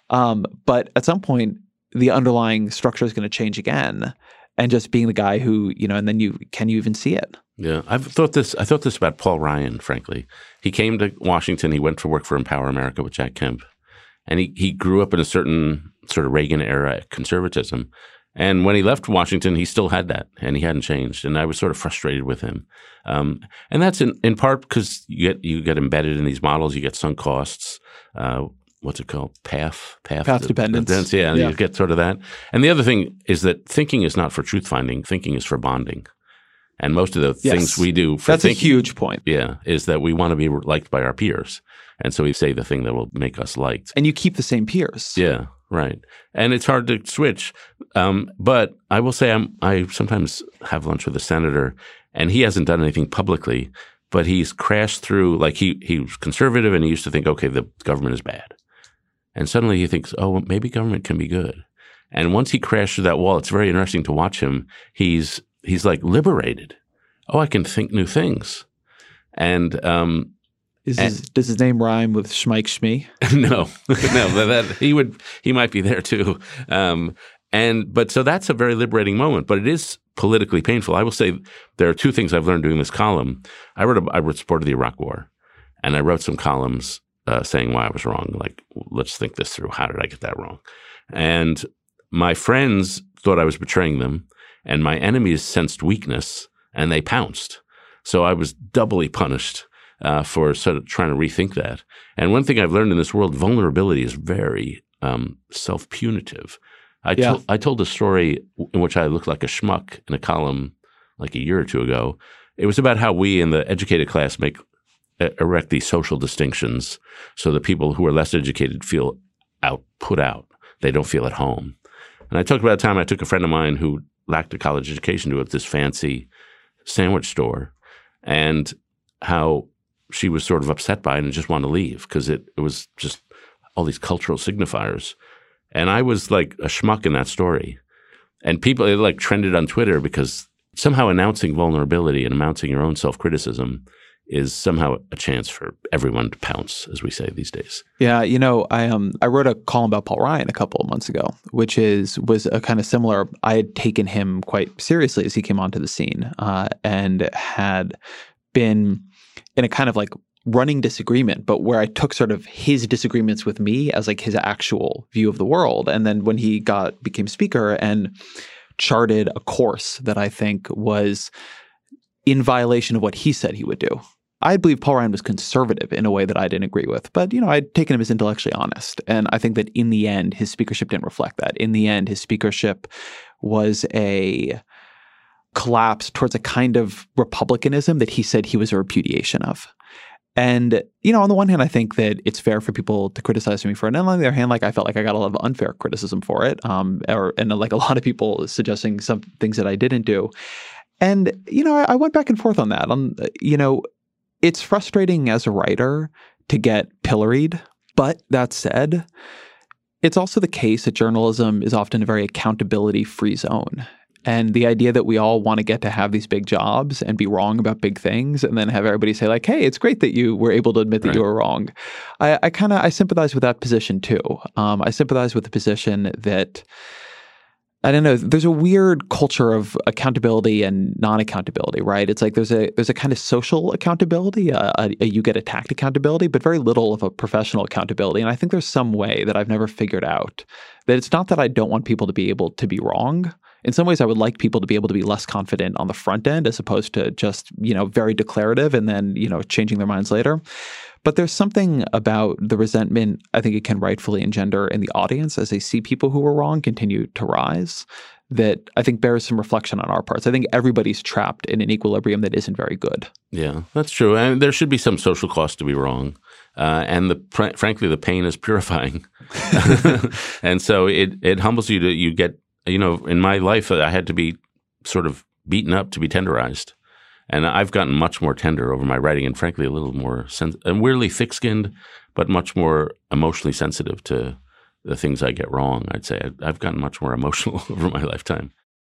But at some point, the underlying structure is going to change again, and just being the guy who, and then can you even see it? Yeah, I thought this about Paul Ryan, frankly. He came to Washington. He went to work for Empower America with Jack Kemp. And he grew up in a certain sort of Reagan-era conservatism. And when he left Washington, he still had that, and he hadn't changed. And I was sort of frustrated with him. And that's in part because you get embedded in these models. You get sunk costs. What's it called? Path dependence. Yeah, you get sort of that. And the other thing is that thinking is not for truth finding. Thinking is for bonding. And most of the things we do for that's thinking, a huge point. Yeah, is that we want to be liked by our peers. And so we say the thing that will make us liked. And you keep the same peers. Yeah, right. And it's hard to switch. But I will say I sometimes have lunch with a senator, and he hasn't done anything publicly, but he's crashed through, like he was conservative and he used to think, okay, the government is bad. And suddenly he thinks, oh, maybe government can be good. And once he crashed through that wall, it's very interesting to watch him. He's like liberated. Oh, I can think new things. And does his name rhyme with Schmeich Shmee? No, he might be there too. But so that's a very liberating moment. But it is politically painful. I will say there are two things I've learned doing this column. I wrote support of the Iraq War, and I wrote some columns saying why I was wrong. Like, let's think this through. How did I get that wrong? And my friends thought I was betraying them, and my enemies sensed weakness, and they pounced. So I was doubly punished for sort of trying to rethink that. And one thing I've learned in this world, vulnerability is very self-punitive. I told a story in which I looked like a schmuck in a column like a year or two ago. It was about how we in the educated class erect these social distinctions so that people who are less educated feel put out. They don't feel at home. And I talked about a time I took a friend of mine who lacked a college education to this fancy sandwich store. And how she was sort of upset by it and just wanted to leave because it was just all these cultural signifiers. And I was like a schmuck in that story. And people, it like trended on Twitter because somehow announcing vulnerability and announcing your own self-criticism is somehow a chance for everyone to pounce, as we say these days. Yeah, I wrote a column about Paul Ryan a couple of months ago, which was a kind of similar. I had taken him quite seriously as he came onto the scene, and had been in a kind of like running disagreement, but where I took sort of his disagreements with me as like his actual view of the world. And then when he became speaker and charted a course that I think was in violation of what he said he would do. I believe Paul Ryan was conservative in a way that I didn't agree with, but I'd taken him as intellectually honest. And I think that in the end, his speakership didn't reflect that. In the end, his speakership was a collapse towards a kind of republicanism that he said he was a repudiation of. And, on the one hand, I think that it's fair for people to criticize me for it. And on the other hand, like I felt like I got a lot of unfair criticism for it. And like a lot of people suggesting some things that I didn't do. And, I went back and forth on that. It's frustrating as a writer to get pilloried. But that said, it's also the case that journalism is often a very accountability-free zone. And the idea that we all want to get to have these big jobs and be wrong about big things and then have everybody say like, hey, it's great that you were able to admit that you were wrong. I sympathize with that position too. I sympathize with the position that, I don't know, there's a weird culture of accountability and non-accountability, right? It's like there's a kind of social accountability, a you get attacked accountability, but very little of a professional accountability. And I think there's some way that I've never figured out that it's not that I don't want people to be able to be wrong. In some ways, I would like people to be able to be less confident on the front end as opposed to just, very declarative and then, changing their minds later. But there's something about the resentment I think it can rightfully engender in the audience as they see people who are wrong continue to rise that I think bears some reflection on our parts. I think everybody's trapped in an equilibrium that isn't very good. Yeah, that's true. And there should be some social cost to be wrong. And frankly, the pain is purifying. And so it humbles you you get, in my life, I had to be sort of beaten up to be tenderized. And I've gotten much more tender over my writing and frankly a little more and weirdly thick-skinned, but much more emotionally sensitive to the things I get wrong, I'd say. I've gotten much more emotional over my lifetime.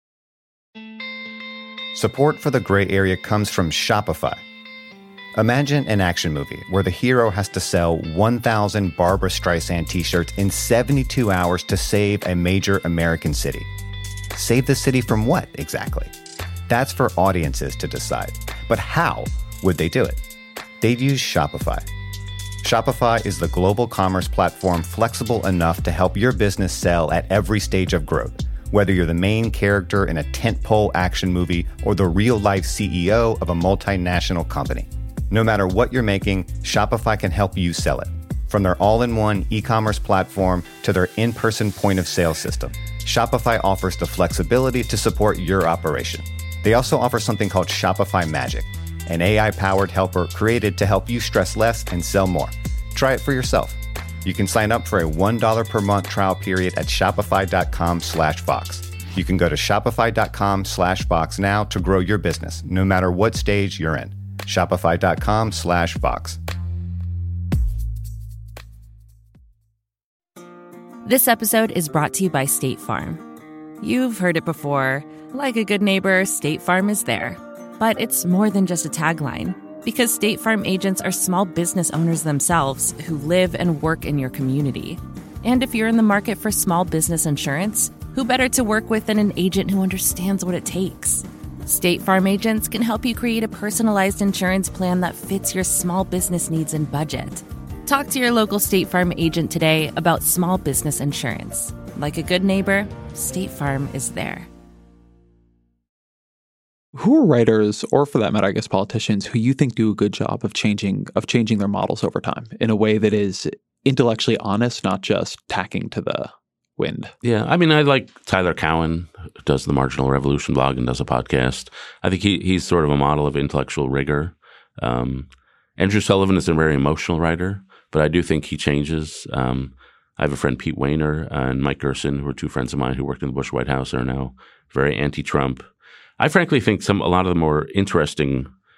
Support for The Gray Area comes from Shopify. Imagine an action movie where the hero has to sell 1,000 Barbra Streisand t-shirts in 72 hours to save a major American city. Save the city from what, exactly? That's for audiences to decide. But how would they do it? They'd use Shopify. Shopify is the global commerce platform flexible enough to help your business sell at every stage of growth. Whether you're the main character in a tentpole action movie or the real-life CEO of a multinational company. No matter what you're making, Shopify can help you sell it. From their all-in-one e-commerce platform to their in-person point-of-sale system, Shopify offers the flexibility to support your operation. They also offer something called Shopify Magic, an AI-powered helper created to help you stress less and sell more. Try it for yourself. You can sign up for a $1 per month trial period at shopify.com/Vox. You can go to shopify.com/Vox now to grow your business, no matter what stage you're in. Shopify.com/Vox. This episode is brought to you by State Farm. You've heard it before. Like a good neighbor, State Farm is there. But it's more than just a tagline. Because State Farm agents are small business owners themselves who live and work in your community. And if you're in the market for small business insurance, who better to work with than an agent who understands what it takes? State Farm agents can help you create a personalized insurance plan that fits your small business needs and budget. Talk to your local State Farm agent today about small business insurance. Like a good neighbor, State Farm is there. Who are writers, or for that matter, I guess politicians, who you think do a good job of changing their models over time in a way that is intellectually honest, not just tacking to the wind? Yeah, I mean, I like Tyler Cowen, who does the Marginal Revolution blog and does a podcast. I think he's sort of a model of intellectual rigor. Andrew Sullivan is a very emotional writer, but I do think he changes. I have a friend, Pete Wehner, and Mike Gerson, who are two friends of mine who worked in the Bush White House, are now very anti-Trump. I frankly think a lot of the more interesting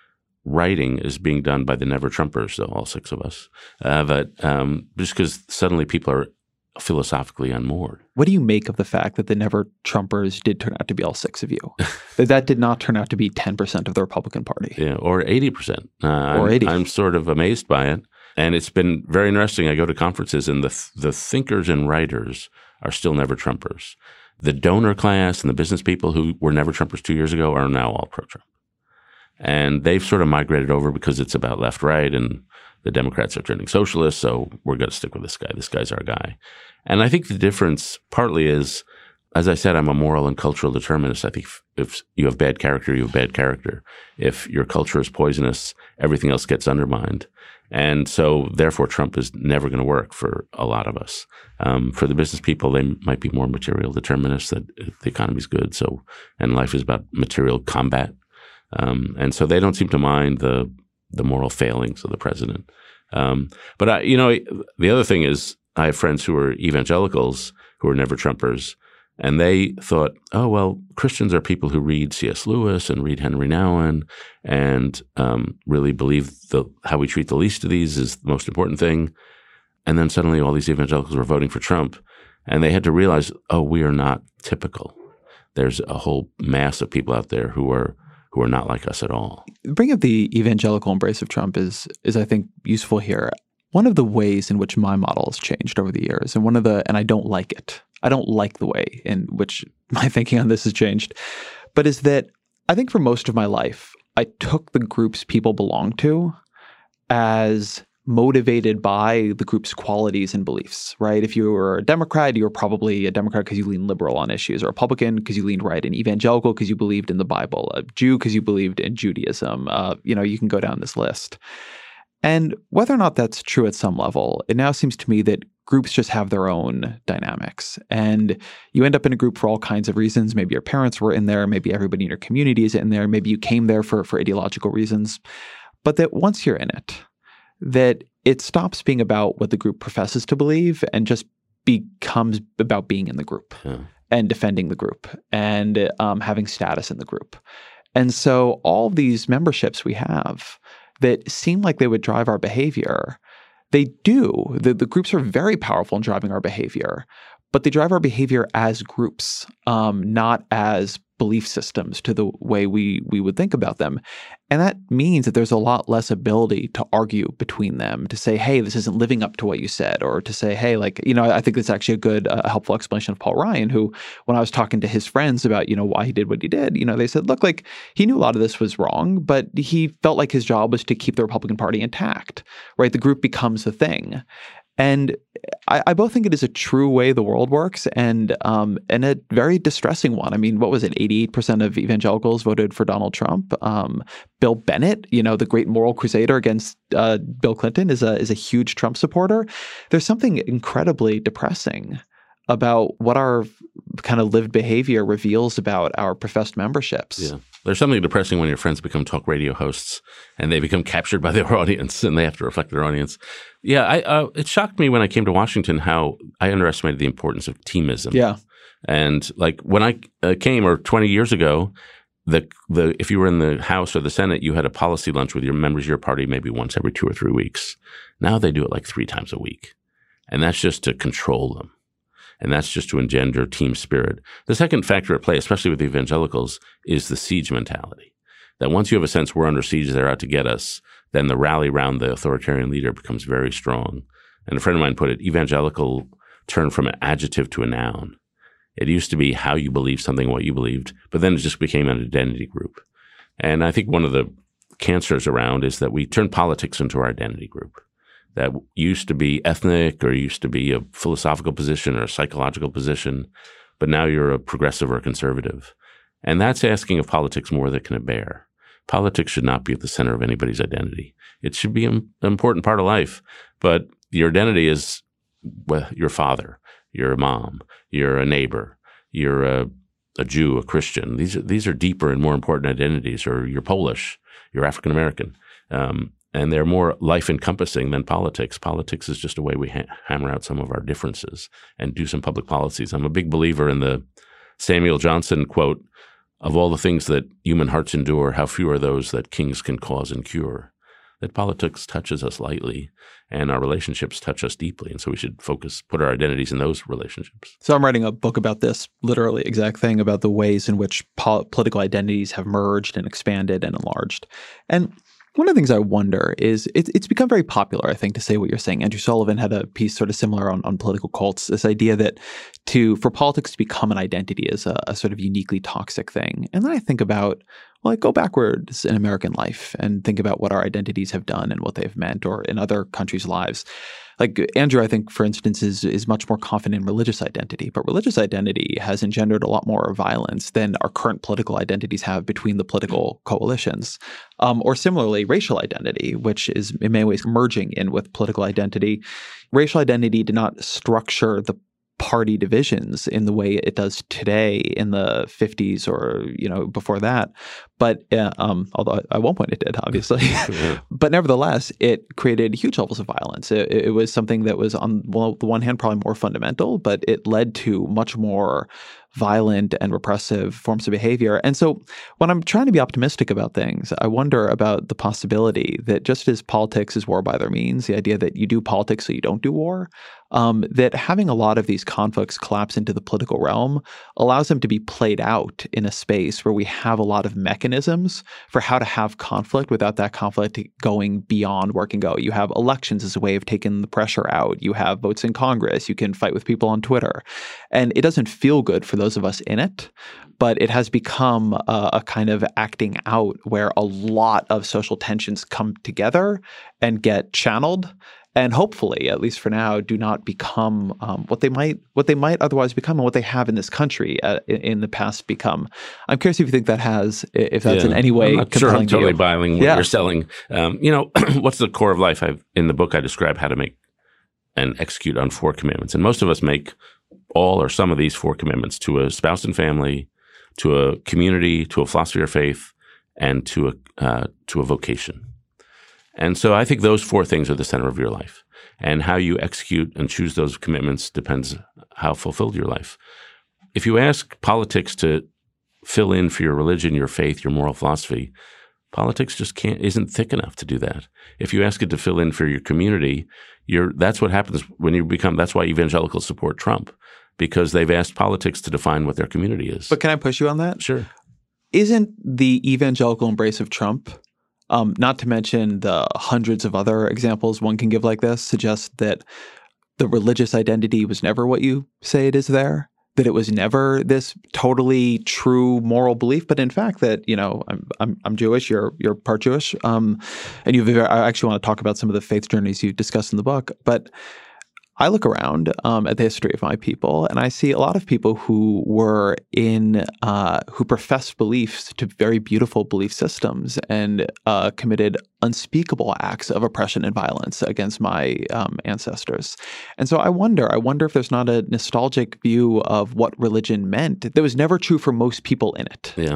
writing is being done by the Never Trumpers, so all six of us. But just because suddenly people are philosophically unmoored. What do you make of the fact that the Never Trumpers did turn out to be all six of you? that did not turn out to be 10% of the Republican Party. Yeah, or 80%. Or 80%. I'm sort of amazed by it. And it's been very interesting. I go to conferences and the thinkers and writers are still Never Trumpers. The donor class and the business people who were Never Trumpers 2 years ago are now all pro-Trump. And they've sort of migrated over because it's about left-right and the Democrats are turning socialist, so we're going to stick with this guy. This guy's our guy. And I think the difference partly is, as I said, I'm a moral and cultural determinist. I think if you have bad character, you have bad character. If your culture is poisonous, everything else gets undermined. And so, therefore, Trump is never going to work for a lot of us. For the business people, they might be more material determinists, that the economy's good, and life is about material combat. And so they don't seem to mind the moral failings of the president. But the other thing is, I have friends who are evangelicals who are Never Trumpers, and they thought, oh, well, Christians are people who read C.S. Lewis and read Henry Nouwen and really believe how we treat the least of these is the most important thing. And then suddenly all these evangelicals were voting for Trump, and they had to realize, oh, we are not typical. There's a whole mass of people out there who are not like us at all. Bringing up the evangelical embrace of Trump is I think useful here. One of the ways in which my model has changed over the years, and I don't like it. I don't like the way in which my thinking on this has changed, but is that I think for most of my life, I took the groups people belong to as motivated by the group's qualities and beliefs, right? If you were a Democrat, you were probably a Democrat because you leaned liberal on issues, or a Republican because you leaned right, an evangelical because you believed in the Bible, a Jew because you believed in Judaism. You can go down this list. And whether or not that's true at some level, it now seems to me that groups just have their own dynamics. And you end up in a group for all kinds of reasons. Maybe your parents were in there. Maybe everybody in your community is in there. Maybe you came there for ideological reasons. But that once you're in it, that it stops being about what the group professes to believe and just becomes about being in the group and defending the group and having status in the group. And so all these memberships we have that seem like they would drive our behavior, they do. The groups are very powerful in driving our behavior, but they drive our behavior as groups, not as belief systems to the way we would think about them. And that means that there's a lot less ability to argue between them, to say, hey, this isn't living up to what you said, or to say, hey, I think that's actually a good, helpful explanation of Paul Ryan, who, when I was talking to his friends about, why he did what he did, they said, look, he knew a lot of this was wrong, but he felt like his job was to keep the Republican Party intact, right? The group becomes the thing. And I both think it is a true way the world works and a very distressing one. I mean, what was it? 88% of evangelicals voted for Donald Trump. Bill Bennett, the great moral crusader against Bill Clinton, is a huge Trump supporter. There's something incredibly depressing about what our kind of lived behavior reveals about our professed memberships. Yeah. There's something depressing when your friends become talk radio hosts and they become captured by their audience and they have to reflect their audience. Yeah, it shocked me when I came to Washington how I underestimated the importance of teamism. Yeah. And when I came, or 20 years ago, if you were in the House or the Senate, you had a policy lunch with your members of your party maybe once every 2 or 3 weeks. Now they do it 3 times a week. And that's just to control them. And that's just to engender team spirit. The second factor at play, especially with evangelicals, is the siege mentality. That once you have a sense we're under siege, they're out to get us, then the rally around the authoritarian leader becomes very strong. And a friend of mine put it, evangelical turned from an adjective to a noun. It used to be how you believed something, what you believed, but then it just became an identity group. And I think one of the cancers around is that we turn politics into our identity group. That used to be ethnic or used to be a philosophical position or a psychological position, but now you're a progressive or a conservative. And that's asking of politics more than can it bear. Politics should not be at the center of anybody's identity. It should be an important part of life, but your identity is your father, you're a mom, you're a neighbor, you're a Jew, a Christian. These are deeper and more important identities, or you're Polish, you're African American. And they're more life-encompassing than politics. Politics is just a way we hammer out some of our differences and do some public policies. I'm a big believer in the Samuel Johnson quote, of all the things that human hearts endure, how few are those that kings can cause and cure. That politics touches us lightly and our relationships touch us deeply. And so we should put our identities in those relationships. So I'm writing a book about this literally exact thing, about the ways in which political identities have merged and expanded and enlarged. And one of the things I wonder is it's become very popular, I think, to say what you're saying. Andrew Sullivan had a piece sort of similar on political cults, this idea that for politics to become an identity is a sort of uniquely toxic thing. And then I think about, well, I go backwards in American life and think about what our identities have done and what they've meant, or in other countries' lives. Like Andrew, I think, for instance, is much more confident in religious identity, but religious identity has engendered a lot more violence than our current political identities have between the political coalitions. Or similarly, racial identity, which is in many ways merging in with political identity. Racial identity did not structure the party divisions in the way it does today in the 50s or before that, but although at one point it did, obviously. But nevertheless, it created huge levels of violence. It was something that was, on the one hand, probably more fundamental, but it led to much more violent and repressive forms of behavior. And so when I'm trying to be optimistic about things, I wonder about the possibility that just as politics is war by other means, the idea that you do politics so you don't do war, that having a lot of these conflicts collapse into the political realm allows them to be played out in a space where we have a lot of mechanisms for how to have conflict without that conflict going beyond where it can go. You have elections as a way of taking the pressure out. You have votes in Congress. You can fight with people on Twitter. And it doesn't feel good for those of us in it, but it has become a kind of acting out where a lot of social tensions come together and get channeled, and hopefully, at least for now, do not become what they might otherwise become, and what they have in this country in the past become. I'm curious if you think if that's in any way I'm not compelling sure I'm totally to you. buying what you're selling. What's the core of life? In the book, I describe how to make and execute on 4 commitments, and most of us make all or some of these 4 commitments to a spouse and family, to a community, to a philosophy or faith, and to a vocation. And so I think those 4 things are the center of your life. And how you execute and choose those commitments depends how fulfilled your life. If you ask politics to fill in for your religion, your faith, your moral philosophy, politics just isn't thick enough to do that. If you ask it to fill in for your community, that's what happens when you become – that's why evangelicals support Trump, because they've asked politics to define what their community is. But can I push you on that? Sure. Isn't the evangelical embrace of Trump, not to mention the hundreds of other examples one can give like this, suggest that the religious identity was never what you say it is there? That it was never this totally true moral belief, but in fact that, I'm Jewish, you're part Jewish, and I actually want to talk about some of the faith journeys you discuss in the book, but I look around at the history of my people, and I see a lot of people who were who professed beliefs to very beautiful belief systems and committed unspeakable acts of oppression and violence against my ancestors. And so I wonder if there's not a nostalgic view of what religion meant that was never true for most people in it. Yeah.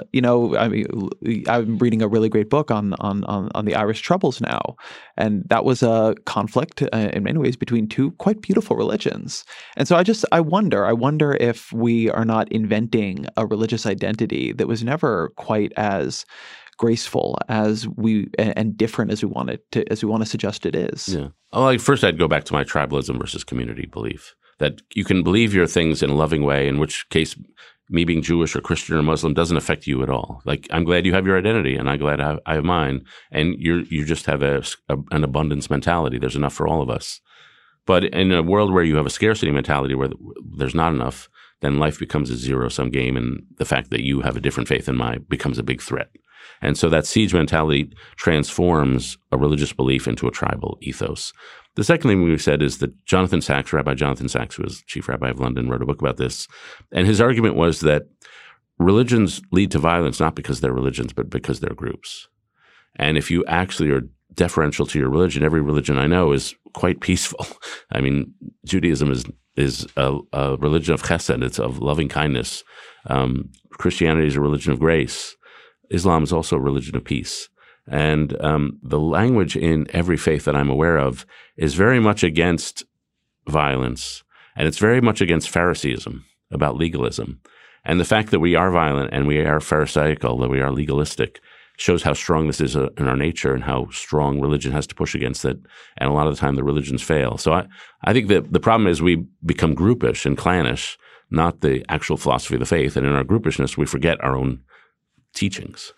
I'm reading a really great book on the Irish Troubles now, and that was a conflict in many ways between 2 quite beautiful religions. And so I wonder if we are not inventing a religious identity that was never quite as graceful and different as we want to suggest it is. Yeah. Well, first I'd go back to my tribalism versus community belief, that you can believe your things in a loving way, in which case me being Jewish or Christian or Muslim doesn't affect you at all. Like, I'm glad you have your identity, and I'm glad I have mine, and you just have an abundance mentality. There's enough for all of us. But in a world where you have a scarcity mentality where there's not enough, then life becomes a zero-sum game, and the fact that you have a different faith than mine becomes a big threat. And so that siege mentality transforms a religious belief into a tribal ethos. The second thing we said is that Rabbi Jonathan Sacks, who was chief rabbi of London, wrote a book about this. And his argument was that religions lead to violence not because they're religions, but because they're groups. And if you actually are deferential to your religion, every religion I know is quite peaceful. I mean, Judaism is a religion of chesed. It's of loving kindness. Christianity is a religion of grace. Islam is also a religion of peace. And the language in every faith that I'm aware of is very much against violence, and it's very much against Phariseeism, about legalism. And the fact that we are violent and we are pharisaical, that we are legalistic, shows how strong this is in our nature and how strong religion has to push against it. And a lot of the time the religions fail. So I think that the problem is we become groupish and clannish, not the actual philosophy of the faith. And in our groupishness, we forget our own teachings.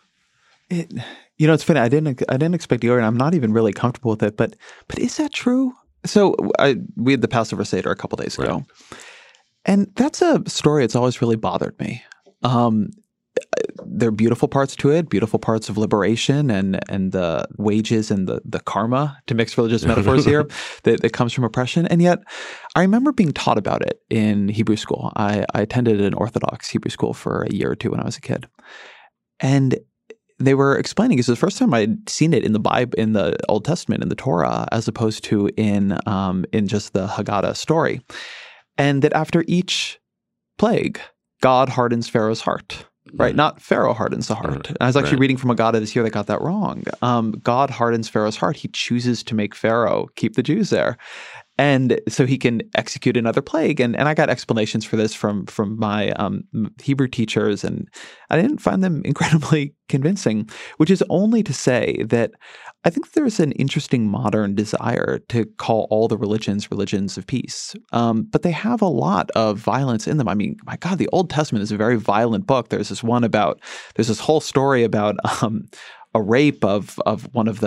It's funny. I didn't expect to go, and I'm not even really comfortable with it. But is that true? So we had the Passover Seder a couple days ago, and that's a story that's always really bothered me. There are beautiful parts to it, beautiful parts of liberation and the wages and the karma, to mix religious metaphors here, that comes from oppression. And yet I remember being taught about it in Hebrew school. I attended an Orthodox Hebrew school for a year or two when I was a kid. And they were explaining, it's the first time I'd seen it in the Bible, in the Old Testament, in the Torah, as opposed to in just the Haggadah story. And that after each plague, God hardens Pharaoh's heart. Right? Not Pharaoh hardens the heart. And I was actually reading from a Haggadah this year that got that wrong. God hardens Pharaoh's heart. He chooses to make Pharaoh keep the Jews there. And so he can execute another plague. And I got explanations for this from my Hebrew teachers, and I didn't find them incredibly convincing, which is only to say that I think there's an interesting modern desire to call all the religions of peace. But they have a lot of violence in them. I mean, my God, the Old Testament is a very violent book. There's this whole story about a rape of one of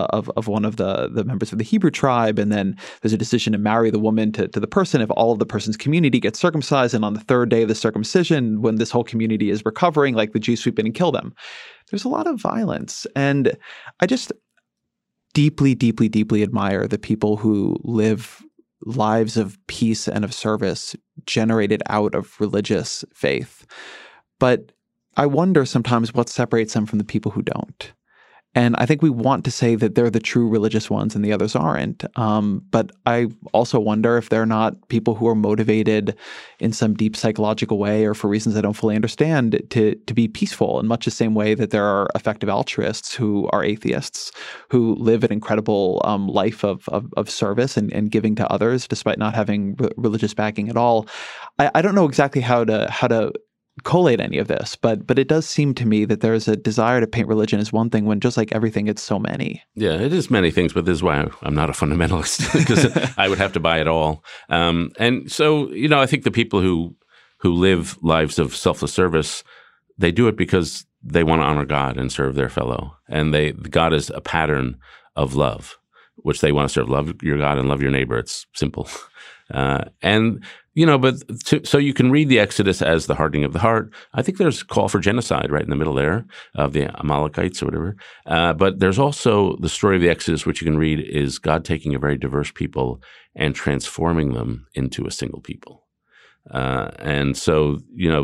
the members of the Hebrew tribe, and then there's a decision to marry the woman to the person if all of the person's community gets circumcised, and on the third day of the circumcision, when this whole community is recovering, like the Jews sweep in and kill them. There's a lot of violence, and I just deeply, deeply, deeply admire the people who live lives of peace and of service generated out of religious faith. But I wonder sometimes what separates them from the people who don't. And I think we want to say that they're the true religious ones and the others aren't. But I also wonder if they're not people who are motivated in some deep psychological way or for reasons I don't fully understand to be peaceful in much the same way that there are effective altruists who are atheists, who live an incredible life of service and giving to others despite not having religious backing at all. I don't know exactly how to collate any of this, but it does seem to me that there's a desire to paint religion as one thing when just like everything, it's so many. Yeah, it is many things, but this is why I'm not a fundamentalist, because I would have to buy it all. And so, I think the people who live lives of selfless service, they do it because they want to honor God and serve their fellow. And God is a pattern of love, which they want to serve. Love your God and love your neighbor. It's simple. So you can read the Exodus as the hardening of the heart. I think there's a call for genocide right in the middle there of the Amalekites or whatever. But there's also the story of the Exodus, which you can read is God taking a very diverse people and transforming them into a single people. And so,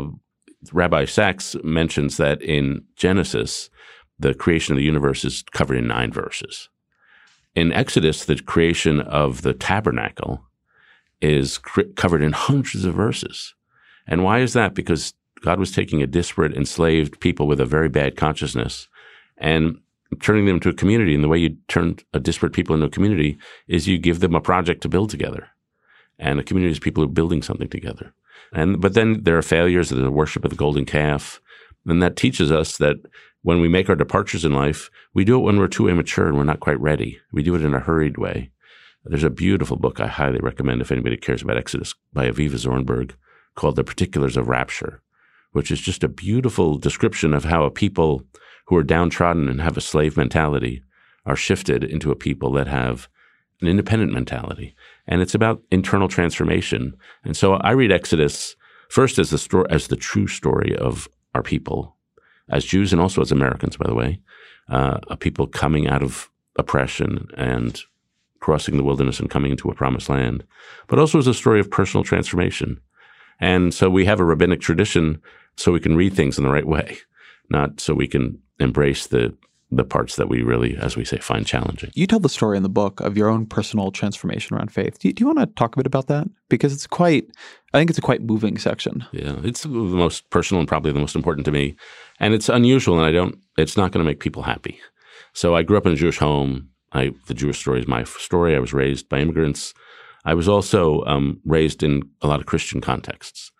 Rabbi Sachs mentions that in Genesis, the creation of the universe is covered in 9 verses. In Exodus, the creation of the tabernacle is covered in hundreds of verses. And why is that? Because God was taking a disparate, enslaved people with a very bad consciousness and turning them into a community. And the way you turn a disparate people into a community is you give them a project to build together. And a community is people who are building something together. But then there are failures, there's the worship of the golden calf. And that teaches us that when we make our departures in life, we do it when we're too immature and we're not quite ready. We do it in a hurried way. There's a beautiful book I highly recommend if anybody cares about Exodus by Aviva Zornberg called The Particulars of Rapture, which is just a beautiful description of how a people who are downtrodden and have a slave mentality are shifted into a people that have an independent mentality. And it's about internal transformation. And so I read Exodus first as the true story of our people, as Jews and also as Americans, by the way, a people coming out of oppression and crossing the wilderness and coming into a promised land, but also as a story of personal transformation. And so we have a rabbinic tradition so we can read things in the right way, not so we can embrace the parts that we really, as we say, find challenging. You tell the story in the book of your own personal transformation around faith. Do you want to talk a bit about that? Because I think it's a quite moving section. Yeah, it's the most personal and probably the most important to me. And it's unusual, and it's not going to make people happy. So I grew up in a Jewish home. The Jewish story is my story. I was raised by immigrants. I was also raised in a lot of Christian contexts.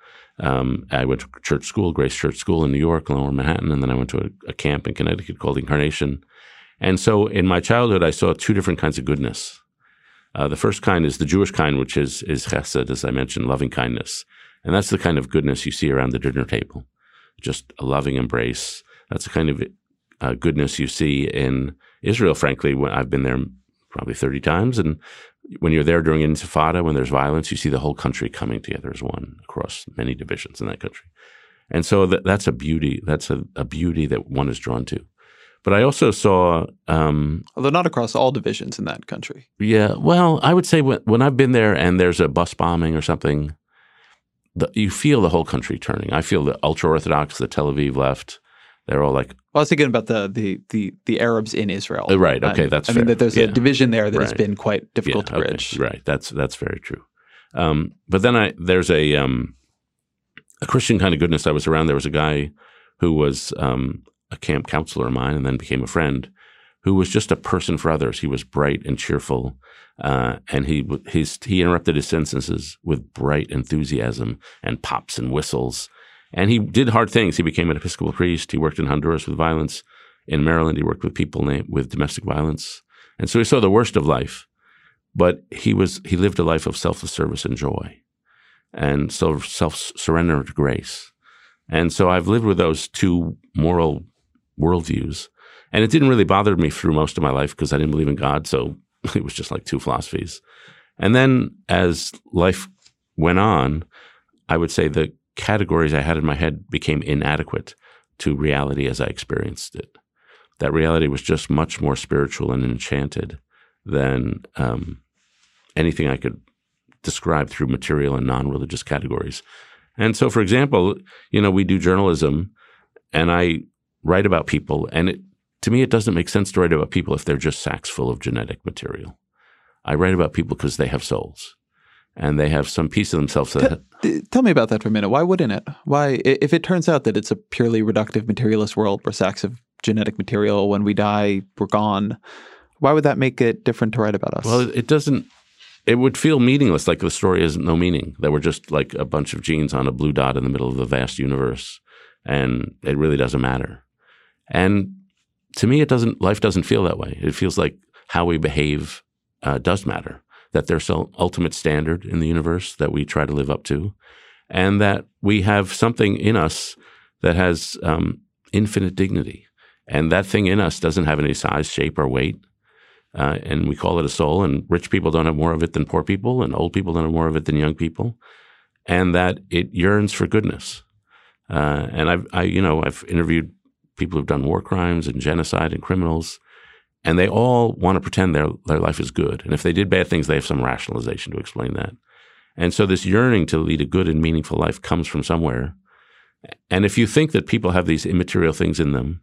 I went to church school, Grace Church School in New York, Lower Manhattan, and then I went to a camp in Connecticut called Incarnation. And so in my childhood, I saw two different kinds of goodness. The first kind is the Jewish kind, which is chesed, as I mentioned, loving kindness. And that's the kind of goodness you see around the dinner table, just a loving embrace. That's the kind of goodness you see in Israel, frankly. When I've been there probably 30 times, and when you're there during Intifada, when there's violence, you see the whole country coming together as one across many divisions in that country. And so that's a beauty. That's a beauty that one is drawn to. But I also saw although not across all divisions in that country. Yeah, well, I would say when I've been there and there's a bus bombing or something, you feel the whole country turning. I feel the ultra-Orthodox, the Tel Aviv left, they're all like... Well, I was thinking about the Arabs in Israel. Right, okay, that's fair. I mean, that there's a division there that has been quite difficult to bridge. Okay, right, that's very true. But then there's a Christian kind of goodness. I was around, there was a guy who was a camp counselor of mine and then became a friend, who was just a person for others. He was bright and cheerful, and he interrupted his sentences with bright enthusiasm and pops and whistles. And he did hard things. He became an Episcopal priest. He worked in Honduras with violence. In Maryland, he worked with people with domestic violence. And so he saw the worst of life, but he lived a life of selfless service and joy, and self-surrender to grace. And so I've lived with those two moral worldviews. And it didn't really bother me through most of my life because I didn't believe in God. So it was just like two philosophies. And then as life went on, I would say the categories I had in my head became inadequate to reality as I experienced it. That reality was just much more spiritual and enchanted than anything I could describe through material and non-religious categories. And so, for example, we do journalism, and I write about people, and to me, it doesn't make sense to write about people if they're just sacks full of genetic material. I write about people because they have souls, and they have some piece of themselves. Tell me about that for a minute. Why wouldn't it? Why, if it turns out that it's a purely reductive materialist world where sacks of genetic material, when we die, we're gone, why would that make it different to write about us? Well, it doesn't. It would feel meaningless, like the story has no meaning, that we're just like a bunch of genes on a blue dot in the middle of the vast universe, and it really doesn't matter. And to me, life doesn't feel that way. It feels like how we behave does matter, that there's some ultimate standard in the universe that we try to live up to, and that we have something in us that has infinite dignity. And that thing in us doesn't have any size, shape, or weight. And we call it a soul, and rich people don't have more of it than poor people, and old people don't have more of it than young people, and that it yearns for goodness. And I've interviewed people who've done war crimes and genocide and criminals, and they all want to pretend their life is good. And if they did bad things, they have some rationalization to explain that. And so this yearning to lead a good and meaningful life comes from somewhere. And if you think that people have these immaterial things in them,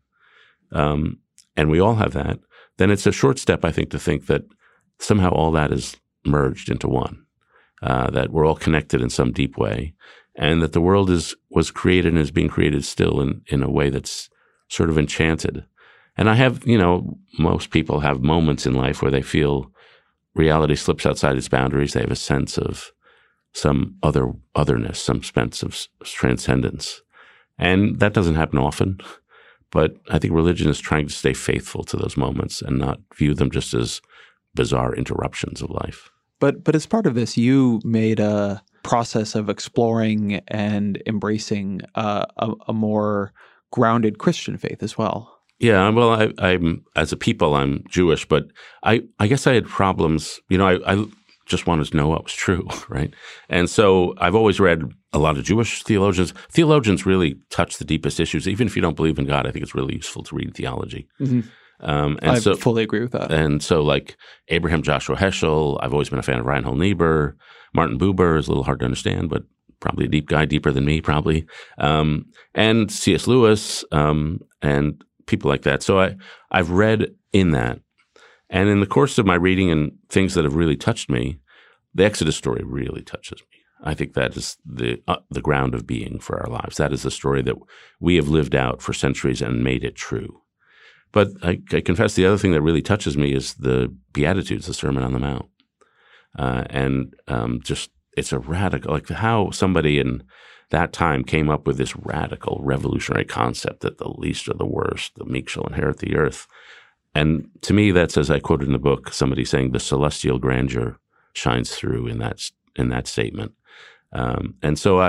and we all have that, then it's a short step, I think, to think that somehow all that is merged into one, that we're all connected in some deep way, and that the world was created and is being created still in a way that's sort of enchanted. And I have, most people have moments in life where they feel reality slips outside its boundaries. They have a sense of some otherness, some sense of transcendence. And that doesn't happen often. But I think religion is trying to stay faithful to those moments and not view them just as bizarre interruptions of life. But as part of this, you made a process of exploring and embracing a more grounded Christian faith as well. Yeah, well, I'm as a people, I'm Jewish, but I guess I had problems. I just wanted to know what was true, right? And so I've always read a lot of Jewish theologians. Theologians really touch the deepest issues. Even if you don't believe in God, I think it's really useful to read theology. Mm-hmm. I fully agree with that. And so like Abraham Joshua Heschel, I've always been a fan of Reinhold Niebuhr. Martin Buber is a little hard to understand, but probably a deep guy, deeper than me probably. And C.S. Lewis and people like that. So I've read in that. And in the course of my reading and things that have really touched me, the Exodus story really touches me. I think that is the ground of being for our lives. That is the story that we have lived out for centuries and made it true. But I confess the other thing that really touches me is the Beatitudes, the Sermon on the Mount. Just it's a radical, like how somebody in that time came up with this radical, revolutionary concept that the least are the worst, the meek shall inherit the earth. And to me, that's, as I quoted in the book, somebody saying the celestial grandeur shines through in that statement. And so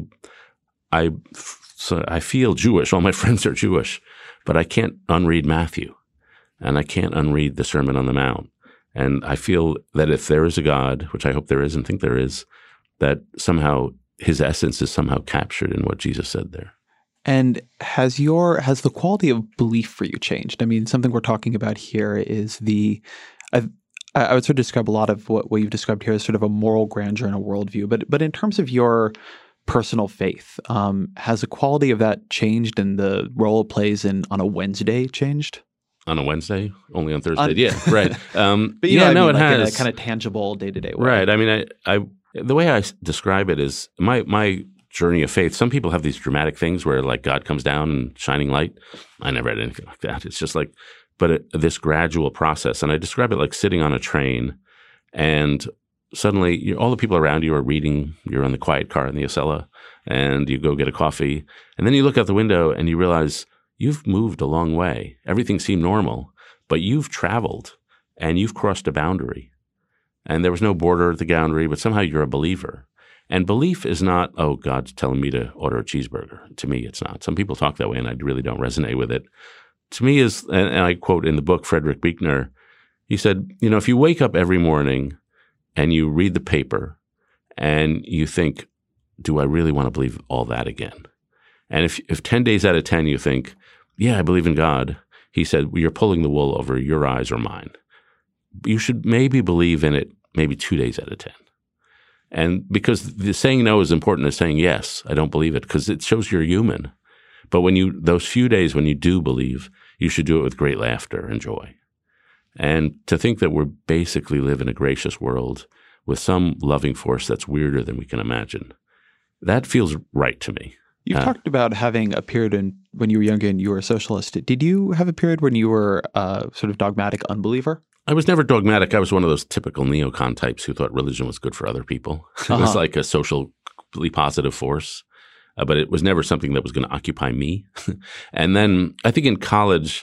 I feel Jewish. All my friends are Jewish, but I can't unread Matthew, and I can't unread the Sermon on the Mount. And I feel that if there is a God, which I hope there is and think there is, that somehow his essence is somehow captured in what Jesus said there. And has the quality of belief for you changed? I mean, something we're talking about here is I would sort of describe a lot of what you've described here as sort of a moral grandeur and a worldview. But in terms of your personal faith, has the quality of that changed, and the role it plays on a Wednesday changed? On a Wednesday? Only on Thursday? Yeah, right. But it like has. In a kind of tangible day-to-day way. Right. I mean, the way I describe it is my journey of faith. Some people have these dramatic things where like God comes down and shining light. I never had anything like that. It's just like, this gradual process. And I describe it like sitting on a train, and suddenly all the people around you are reading. You're in the quiet car in the Acela, and you go get a coffee. And then you look out the window and you realize you've moved a long way. Everything seemed normal, but you've traveled and you've crossed a boundary. And there was no border at the boundary, but somehow you're a believer. And belief is not, oh, God's telling me to order a cheeseburger. To me, it's not. Some people talk that way, and I really don't resonate with it. To me is, and I quote in the book Frederick Buechner, he said, if you wake up every morning and you read the paper and you think, do I really want to believe all that again? And if 10 days out of 10 you think, yeah, I believe in God, he said, well, you're pulling the wool over your eyes or mine. You should maybe believe in it maybe 2 days out of 10. And because the saying no is important as saying yes, I don't believe it, because it shows you're human. But those few days when you do believe, you should do it with great laughter and joy. And to think that we basically live in a gracious world with some loving force that's weirder than we can imagine, that feels right to me. You've talked about having a period when you were younger and you were a socialist. Did you have a period when you were a sort of dogmatic unbeliever? I was never dogmatic. I was one of those typical neocon types who thought religion was good for other people. It was like a socially positive force, but it was never something that was going to occupy me. And then I think in college,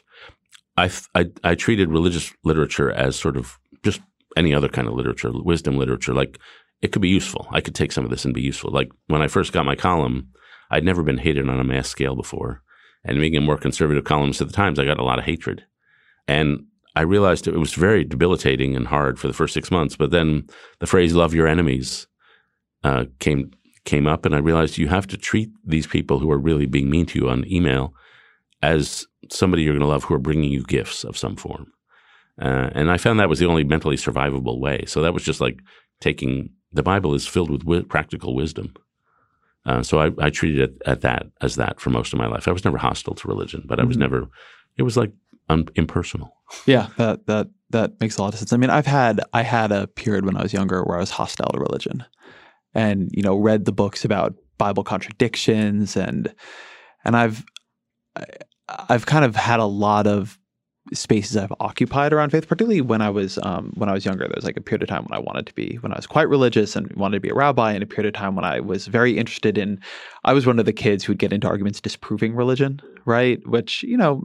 I treated religious literature as sort of just any other kind of literature, wisdom literature. Like it could be useful. I could take some of this and be useful. Like when I first got my column, I'd never been hated on a mass scale before. And being a more conservative columnist at the Times, I got a lot of hatred. And I realized it was very debilitating and hard for the first 6 months. But then the phrase "love your enemies" came up, and I realized you have to treat these people who are really being mean to you on email as somebody you're going to love who are bringing you gifts of some form. And I found that was the only mentally survivable way. So that was just like the Bible is filled with practical wisdom. So I treated it as that for most of my life. I was never hostile to religion, but I was never. It was like impersonal. Yeah, that makes a lot of sense. I mean, I had a period when I was younger where I was hostile to religion, and read the books about Bible contradictions, and I've kind of had a lot of spaces I've occupied around faith, particularly when I was younger. There was like a period of time when I was quite religious and wanted to be a rabbi, and a period of time when I was very interested in. I was one of the kids who would get into arguments disproving religion, right? Which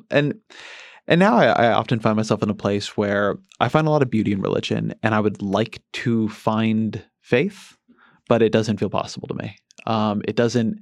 and now I often find myself in a place where I find a lot of beauty in religion, and I would like to find faith, but it doesn't feel possible to me. It doesn't.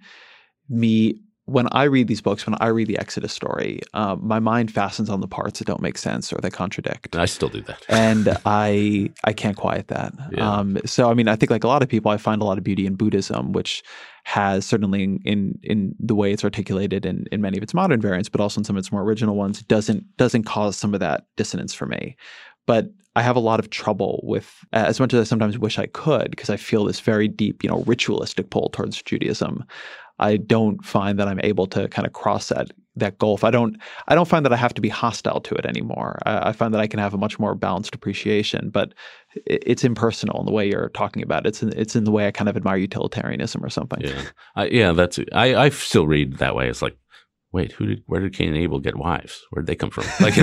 When I read these books, when I read the Exodus story, my mind fastens on the parts that don't make sense or that contradict. I still do that. And I can't quiet that. Yeah. So, I mean, I think like a lot of people, I find a lot of beauty in Buddhism, which has certainly in the way it's articulated in many of its modern variants, but also in some of its more original ones, doesn't cause some of that dissonance for me. But I have a lot of trouble with, as much as I sometimes wish I could, because I feel this very deep, ritualistic pull towards Judaism. I don't find that I'm able to kind of cross that gulf. I don't find that I have to be hostile to it anymore. I find that I can have a much more balanced appreciation, but it's impersonal in the way you're talking about it. It's in the way I kind of admire utilitarianism or something. Yeah. I still read that way. It's like, wait, where did Cain and Abel get wives? Where did they come from?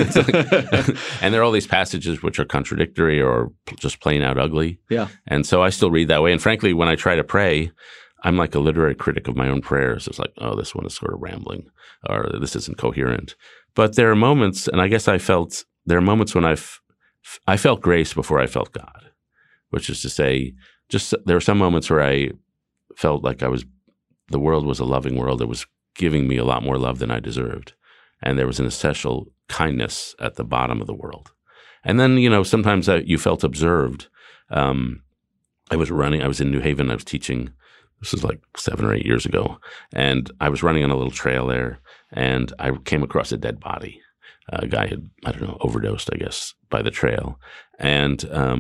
And there are all these passages which are contradictory or just plain out ugly. Yeah. And so I still read that way. And frankly, when I try to pray, I'm like a literary critic of my own prayers. It's like, oh, this one is sort of rambling, or this isn't coherent. But there are moments, and I guess there are moments when I felt grace before I felt God, which is to say, there were some moments where I felt like the world was a loving world. It was giving me a lot more love than I deserved. And there was an essential kindness at the bottom of the world. And then, sometimes you felt observed. I was in New Haven. I was teaching. This was like 7 or 8 years ago. And I was running on a little trail there, and I came across a dead body. A guy had, overdosed, I guess, by the trail. And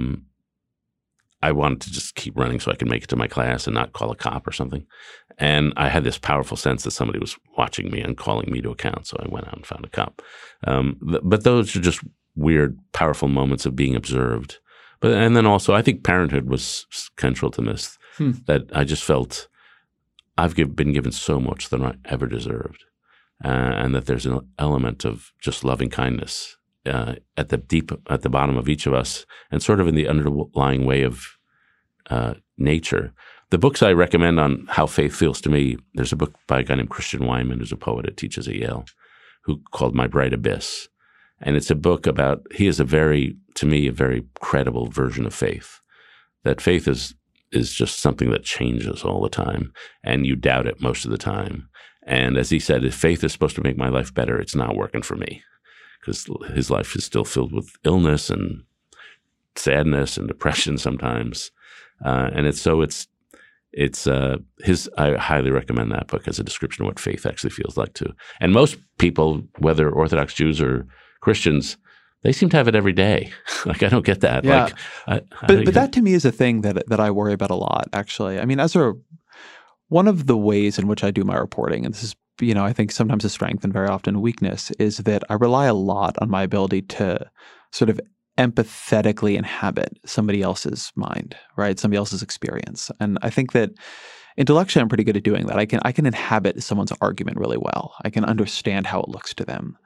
I wanted to just keep running so I could make it to my class and not call a cop or something. And I had this powerful sense that somebody was watching me and calling me to account. So I went out and found a cop. But those are just weird, powerful moments of being observed. And then also, I think parenthood was central to this, that I just felt I've been given so much than I ever deserved. And that there's an element of just loving kindness at the bottom of each of us, and sort of in the underlying way of nature. The books I recommend on how faith feels to me, there's a book by a guy named Christian Weinman, who's a poet that teaches at Yale, called My Bright Abyss. And it's a book about, he is to me, a very credible version of faith. That faith is just something that changes all the time, and you doubt it most of the time. And as he said, if faith is supposed to make my life better, it's not working for me, because his life is still filled with illness and sadness and depression sometimes. I highly recommend that book as a description of what faith actually feels like too. And most people, whether Orthodox Jews or Christians, they seem to have it every day. Like, I don't get that. Yeah. But that to me is a thing that I worry about a lot, actually. I mean, one of the ways in which I do my reporting, and this is, I think sometimes a strength and very often a weakness, is that I rely a lot on my ability to sort of empathetically inhabit somebody else's mind, right? Somebody else's experience. And I think that intellectually I'm pretty good at doing that. I can inhabit someone's argument really well. I can understand how it looks to them.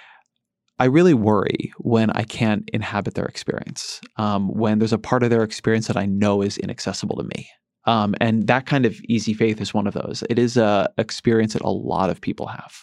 I really worry when I can't inhabit their experience, when there's a part of their experience that I know is inaccessible to me. And that kind of easy faith is one of those. It is a experience that a lot of people have,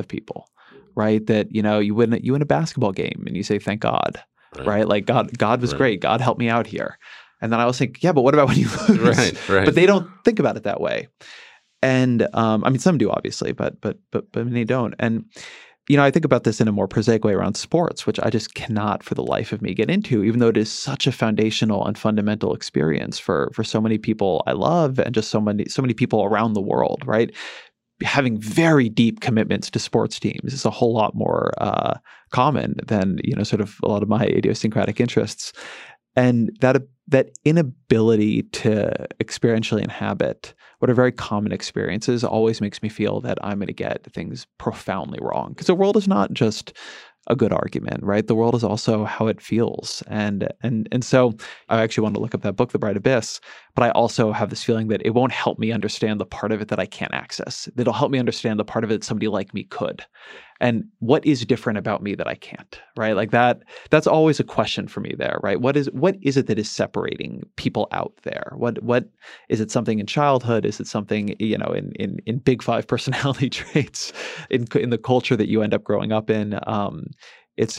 right? That, you win a basketball game and you say, thank God, right? Like God was great. God helped me out here. And then I always think, yeah, but what about when you lose? Right. But they don't think about it that way. And some do obviously, but many don't. And I think about this in a more prosaic way around sports, which I just cannot for the life of me get into, even though it is such a foundational and fundamental experience for so many people I love, and just so many people around the world, right? Having very deep commitments to sports teams is a whole lot more common than, sort of a lot of my idiosyncratic interests. And that inability to experientially inhabit what are very common experiences always makes me feel that I'm going to get things profoundly wrong. Because the world is not just a good argument, right? The world is also how it feels. And so I actually want to look up that book, The Bright Abyss, but I also have this feeling that it won't help me understand the part of it that I can't access. It'll help me understand the part of it somebody like me could. And what is different about me that I can't, right? Like that's always a question for me there, right? What is it that is separating people out there? What is it, something in childhood? Is it something, in big five personality traits in the culture that you end up growing up in? It's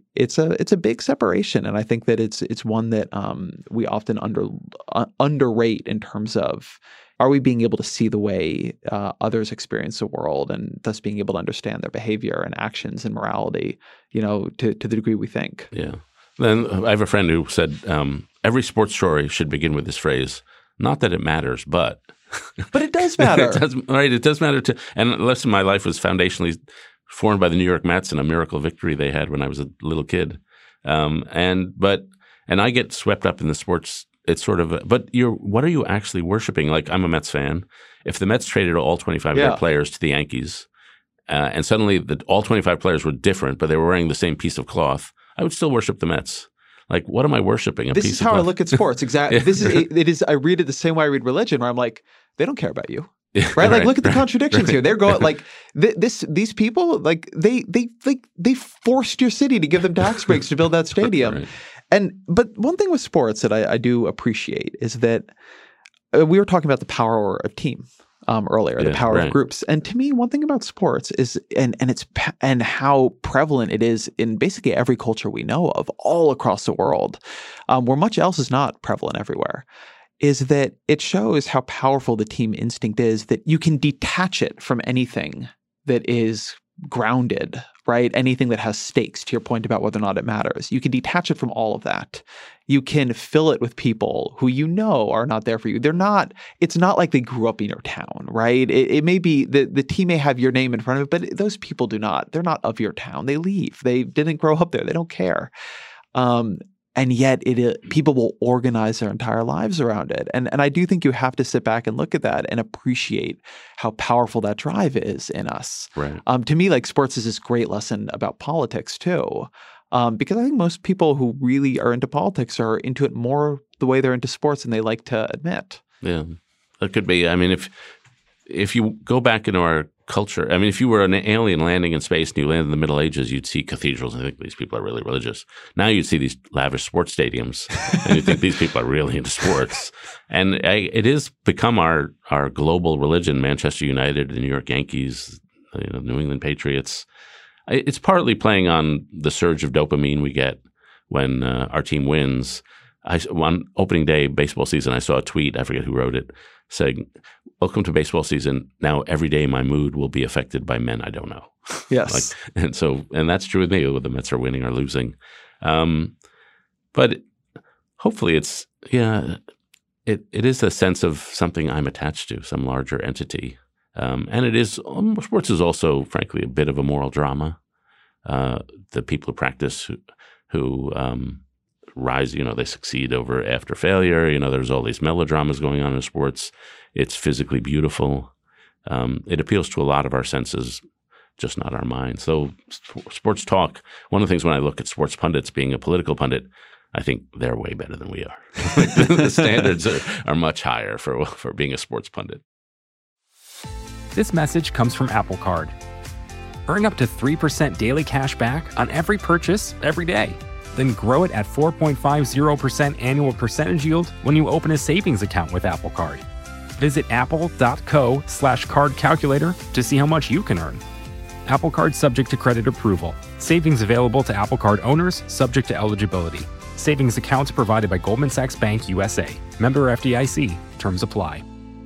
a big separation, and I think that it's one that we often underrate in terms of, are we being able to see the way others experience the world, and thus being able to understand their behavior and actions and morality, to the degree we think. Yeah. Then I have a friend who said every sports story should begin with this phrase: "Not that it matters, but." But it does matter. It does matter too. And the rest of my life was foundationally formed by the New York Mets and a miracle victory they had when I was a little kid. And I get swept up in the sports. It's sort of but what are you actually worshiping? Like, I'm a Mets fan. If the Mets traded all 25 of their players to the Yankees, and suddenly all 25 players were different, but they were wearing the same piece of cloth, I would still worship the Mets. Like, what am I worshiping? This is how I look at sports. Exactly. I read it the same way I read religion, where I'm like, they don't care about you. Right? Like, look at the contradictions here. They're going like these people, like they forced your city to give them tax breaks to build that stadium. Right. But one thing with sports that I do appreciate is that we were talking about the power of team earlier, the power of groups. And to me, one thing about sports is, and how prevalent it is in basically every culture we know of all across the world, where much else is not prevalent everywhere, is that it shows how powerful the team instinct is, that you can detach it from anything that is grounded, right? Anything that has stakes, to your point about whether or not it matters. You can detach it from all of that. You can fill it with people who you know are not there for you. It's not like they grew up in your town, right? It may be, the team may have your name in front of it, but those people do not. They're not of your town. They leave. They didn't grow up there. They don't care. And yet people will organize their entire lives around it. And I do think you have to sit back and look at that and appreciate how powerful that drive is in us. Right. To me, like, sports is this great lesson about politics too. Because I think most people who really are into politics are into it more the way they're into sports than they like to admit. Yeah, that could be. I mean, if you go back into our culture, I mean, if you were an alien landing in space and you landed in the Middle Ages, you'd see cathedrals and think these people are really religious. Now you'd see these lavish sports stadiums and you think these people are really into sports. And it has become our global religion. Manchester United, the New York Yankees, New England Patriots. It's partly playing on the surge of dopamine we get when our team wins. On opening day baseball season, I saw a tweet, I forget who wrote it, saying, "Welcome to baseball season. Now every day my mood will be affected by men I don't know." Yes. And that's true with me, whether the Mets are winning or losing. But hopefully it is a sense of something I'm attached to, some larger entity. And it is, sports is also, frankly, a bit of a moral drama. The people who practice who rise, they succeed after failure. There's all these melodramas going on in sports. It's physically beautiful. It appeals to a lot of our senses, just not our minds. So sports talk, one of the things when I look at sports pundits, being a political pundit, I think they're way better than we are. The standards are much higher for being a sports pundit. This message comes from Apple Card. Earn up to 3% daily cash back on every purchase every day. Then grow it at 4.50% annual percentage yield when you open a savings account with Apple Card. Visit apple.co/card calculator to see how much you can earn. Apple Card subject to credit approval. Savings available to Apple Card owners subject to eligibility. Savings accounts provided by Goldman Sachs Bank USA. Member FDIC. Terms apply.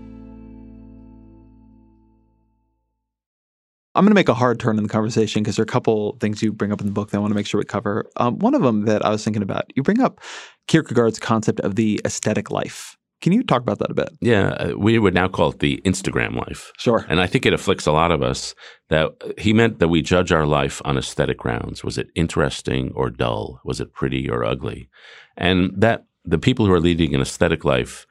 I'm going to make a hard turn in the conversation because there are a couple things you bring up in the book that I want to make sure we cover. One of them that I was thinking about, you bring up Kierkegaard's concept of the aesthetic life. Can you talk about that a bit? Yeah, we would now call it the Instagram life. Sure. And I think it afflicts a lot of us that he meant that we judge our life on aesthetic grounds. Was it interesting or dull? Was it pretty or ugly? And that the people who are leading an aesthetic life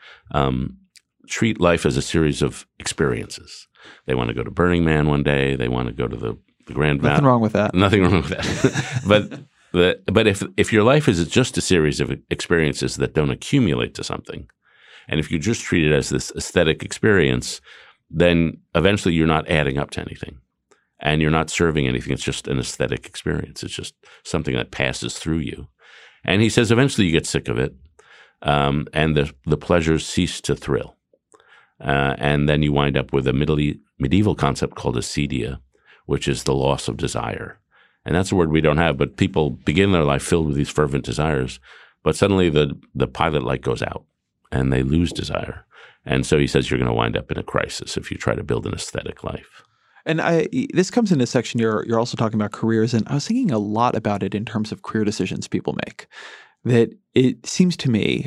treat life as a series of experiences. They want to go to Burning Man one day. They want to go to the Grand Valley. Nothing wrong with that. Nothing wrong with that. But if your life is just a series of experiences that don't accumulate to something, and if you just treat it as this aesthetic experience, then eventually you're not adding up to anything, and you're not serving anything. It's just an aesthetic experience. It's just something that passes through you. And he says eventually you get sick of it, and the pleasures cease to thrill. And then you wind up with a medieval concept called acedia, which is the loss of desire. And that's a word we don't have, but people begin their life filled with these fervent desires, but suddenly the pilot light goes out and they lose desire. And so he says you're going to wind up in a crisis if you try to build an aesthetic life. And this comes in a section you're also talking about careers, and I was thinking a lot about it in terms of career decisions people make. That it seems to me,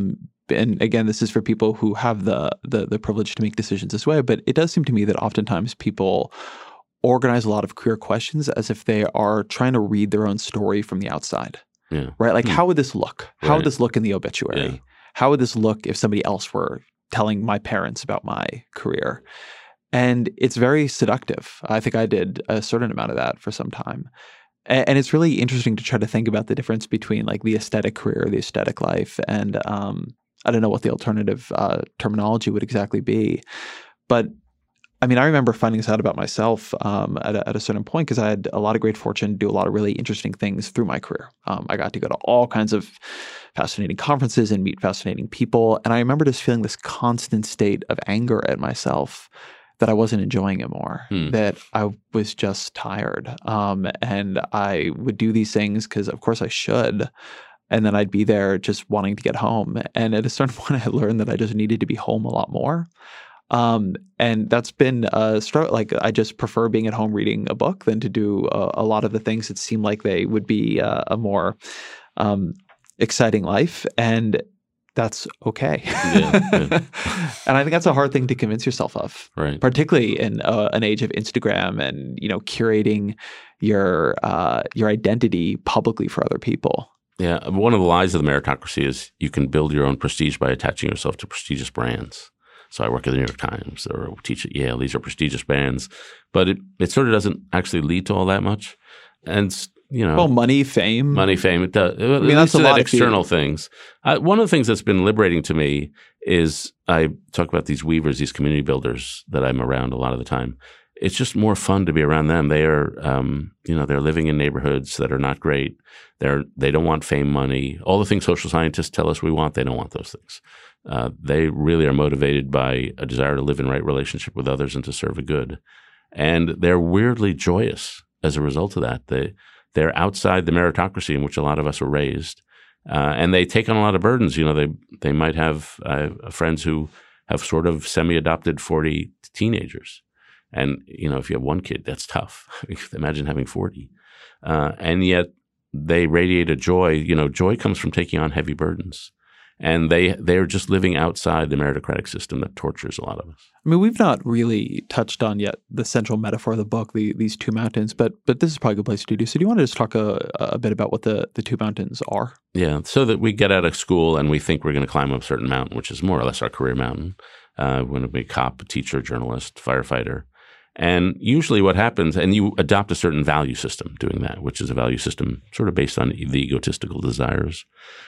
and again, this is for people who have the privilege to make decisions this way, but it does seem to me that oftentimes people organize a lot of career questions as if they are trying to read their own story from the outside. Yeah. Right? Like, how would this look? How would this look in the obituary? Yeah. How would this look if somebody else were telling my parents about my career? And it's very seductive. I think I did a certain amount of that for some time. And it's really interesting to try to think about the difference between like the aesthetic career, the aesthetic life, and I don't know what the alternative terminology would exactly be. But I mean, I remember finding this out about myself at a certain point because I had a lot of great fortune to do a lot of really interesting things through my career. I got to go to all kinds of fascinating conferences and meet fascinating people. And I remember just feeling this constant state of anger at myself that I wasn't enjoying it more, that I was just tired. And I would do these things because, of course, I should. And then I'd be there just wanting to get home. And at a certain point, I learned that I just needed to be home a lot more. And that's been a start. Like, I just prefer being at home reading a book than to do a lot of the things that seem like they would be a more exciting life. And that's okay. Yeah. And I think that's a hard thing to convince yourself of, Right. particularly in an age of Instagram and, curating your identity publicly for other people. Yeah. One of the lies of the meritocracy is you can build your own prestige by attaching yourself to prestigious brands. So I work at the New York Times or teach at Yale. These are prestigious brands. But it sort of doesn't actually lead to all that much. And well, money, fame. It does. I mean, that's a lot of external things. One of the things that's been liberating to me is I talk about these weavers, these community builders that I'm around a lot of the time. It's just more fun to be around them. They are, they're living in neighborhoods that are not great. They don't want fame, money. All the things social scientists tell us we want, they don't want those things. They really are motivated by a desire to live in right relationship with others and to serve a good. And they're weirdly joyous as a result of that. They're outside the meritocracy in which a lot of us were raised. And they take on a lot of burdens. They might have friends who have sort of semi-adopted 40 teenagers. And, if you have one kid, that's tough. Imagine having 40. And yet they radiate a joy. Joy comes from taking on heavy burdens. And they're just living outside the meritocratic system that tortures a lot of us. I mean, we've not really touched on yet the central metaphor of the book, these two mountains, but this is probably a good place to do. So do you want to just talk a bit about what the two mountains are? Yeah. So that we get out of school and we think we're going to climb up a certain mountain, which is more or less our career mountain. We're going to be a cop, a teacher, journalist, firefighter. And usually what happens, and you adopt a certain value system doing that, which is a value system sort of based on the egotistical desires.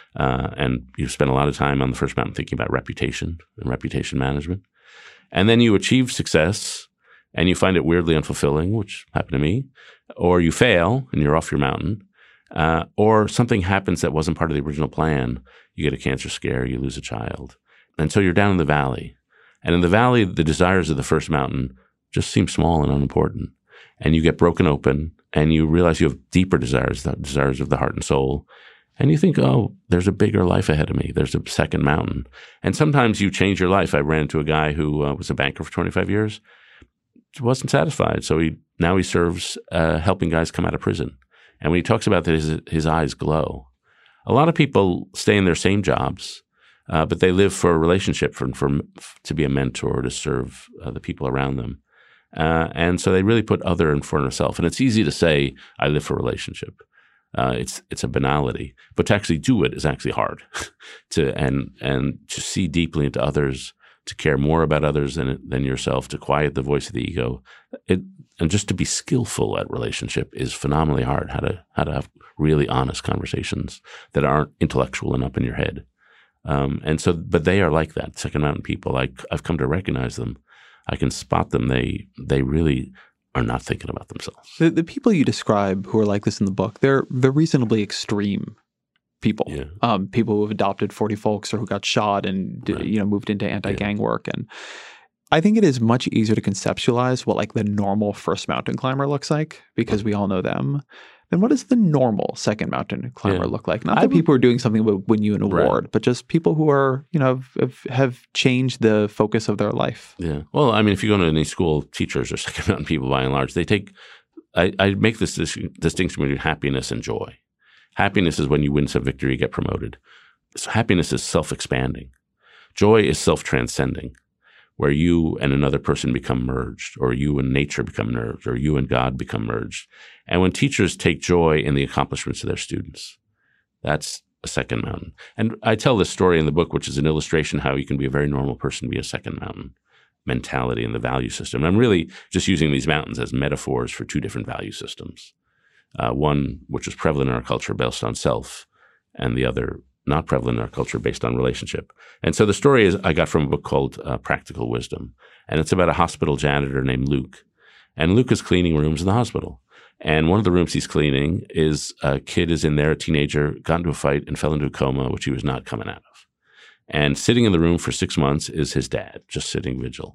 And you spend a lot of time on the first mountain thinking about reputation and reputation management. And then you achieve success and you find it weirdly unfulfilling, which happened to me, or you fail and you're off your mountain, or something happens that wasn't part of the original plan. You get a cancer scare, you lose a child. And so you're down in the valley. And in the valley, the desires of the first mountain just seem small and unimportant. And you get broken open and you realize you have deeper desires, the desires of the heart and soul. And you think, oh, there's a bigger life ahead of me. There's a second mountain. And sometimes you change your life. I ran into a guy who was a banker for 25 years. He wasn't satisfied. So now he serves helping guys come out of prison. And when he talks about that, his eyes glow. A lot of people stay in their same jobs, but they live for a relationship, to be a mentor, to serve the people around them. And so they really put other in front of self. And it's easy to say, I live for a relationship. It's a banality, but to actually do it is actually hard. and to see deeply into others, to care more about others than yourself, to quiet the voice of the ego, and just to be skillful at relationship is phenomenally hard. How to have really honest conversations that aren't intellectual and up in your head. But they are like that. Second Mountain people, I've come to recognize them. I can spot them. They really are not thinking about themselves. The people you describe who are like this in the book, they're reasonably extreme people. Yeah. People who have adopted 40 folks or who got shot and moved into anti-gang work. And I think it is much easier to conceptualize what like the normal first mountain climber looks like because we all know them. Then what does the normal second mountain climber look like? Not that people are doing something that would win you an award, but just people who are, have changed the focus of their life. Yeah. Well, I mean, if you go to any school, teachers or second mountain people by and large, they take I make this distinction between happiness and joy. Happiness is when you win some victory, you get promoted. So happiness is self-expanding. Joy is self-transcending, where you and another person become merged, or you and nature become merged, or you and God become merged. And when teachers take joy in the accomplishments of their students, that's a second mountain. And I tell this story in the book, which is an illustration how you can be a very normal person, be a second mountain mentality in the value system. And I'm really just using these mountains as metaphors for two different value systems. One, which is prevalent in our culture, based on self, and the other not prevalent in our culture based on relationship. And so the story is I got from a book called Practical Wisdom. And it's about a hospital janitor named Luke. And Luke is cleaning rooms in the hospital. And one of the rooms he's cleaning is a kid is in there, a teenager, got into a fight and fell into a coma, which he was not coming out of. And sitting in the room for 6 months is his dad, just sitting vigil.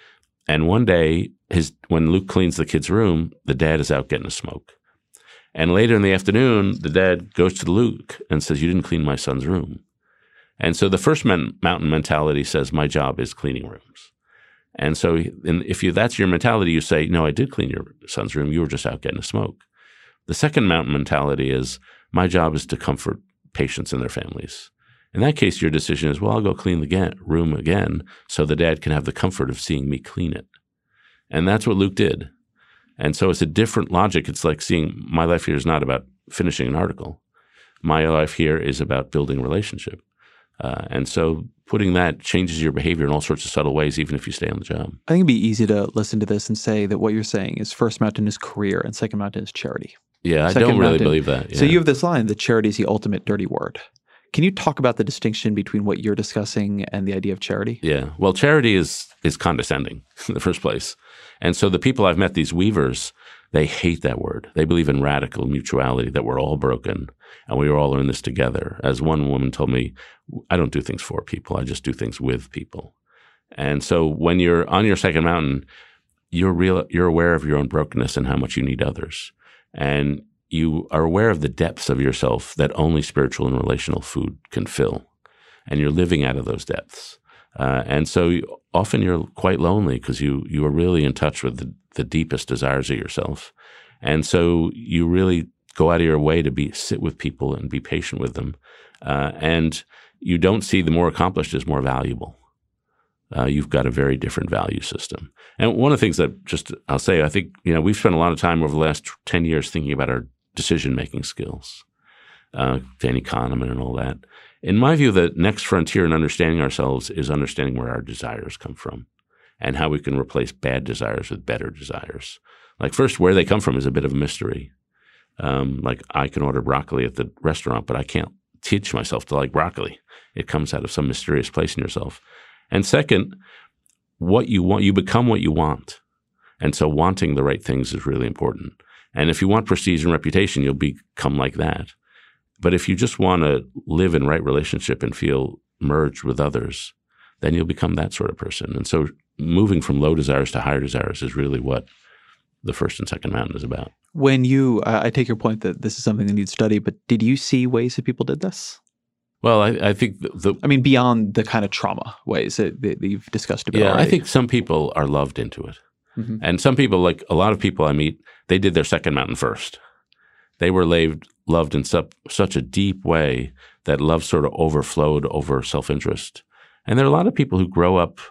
And one day, when Luke cleans the kid's room, the dad is out getting a smoke. And later in the afternoon, the dad goes to Luke and says, "You didn't clean my son's room." And so the first mountain mentality says, my job is cleaning rooms. And so if that's your mentality, you say, "No, I did clean your son's room. You were just out getting a smoke." The second mountain mentality is, my job is to comfort patients and their families. In that case, your decision is, well, I'll go clean the room again so the dad can have the comfort of seeing me clean it. And that's what Luke did. And so it's a different logic. It's like seeing my life here is not about finishing an article. My life here is about building a relationship. And so putting that changes your behavior in all sorts of subtle ways, even if you stay on the job. I think it'd be easy to listen to this and say that what you're saying is first mountain is career and second mountain is charity. Yeah, I don't really believe that. Yeah. So you have this line that charity is the ultimate dirty word. Can you talk about the distinction between what you're discussing and the idea of charity? Yeah. Well, charity is condescending in the first place. And so the people I've met, these weavers, they hate that word. They believe in radical mutuality, that we're all broken and we all are in this together. As one woman told me, I don't do things for people. I just do things with people. And so when you're on your second mountain, you're aware of your own brokenness and how much you need others. And you are aware of the depths of yourself that only spiritual and relational food can fill. And you're living out of those depths. And so often you're quite lonely because you are really in touch with the deepest desires of yourself. And so you really go out of your way to sit with people and be patient with them. And you don't see the more accomplished as more valuable. You've got a very different value system. And one of the things that I'll say, I think, we've spent a lot of time over the last 10 years thinking about our decision-making skills, Danny Kahneman and all that. In my view, the next frontier in understanding ourselves is understanding where our desires come from and how we can replace bad desires with better desires. Like first, where they come from is a bit of a mystery. Like I can order broccoli at the restaurant, but I can't teach myself to like broccoli. It comes out of some mysterious place in yourself. And second, what you want, you become what you want. And so wanting the right things is really important. And if you want prestige and reputation, you'll become like that. But if you just want to live in right relationship and feel merged with others, then you'll become that sort of person. And so moving from low desires to higher desires is really what the first and second mountain is about. When I take your point that this is something that needs study, but did you see ways that people did this? Well, I think beyond the kind of trauma ways that you've discussed about. Yeah, already. I think some people are loved into it. Mm-hmm. And some people, like a lot of people I meet, they did their second mountain first. They were loved in such a deep way that love sort of overflowed over self-interest. And there are a lot of people who grow up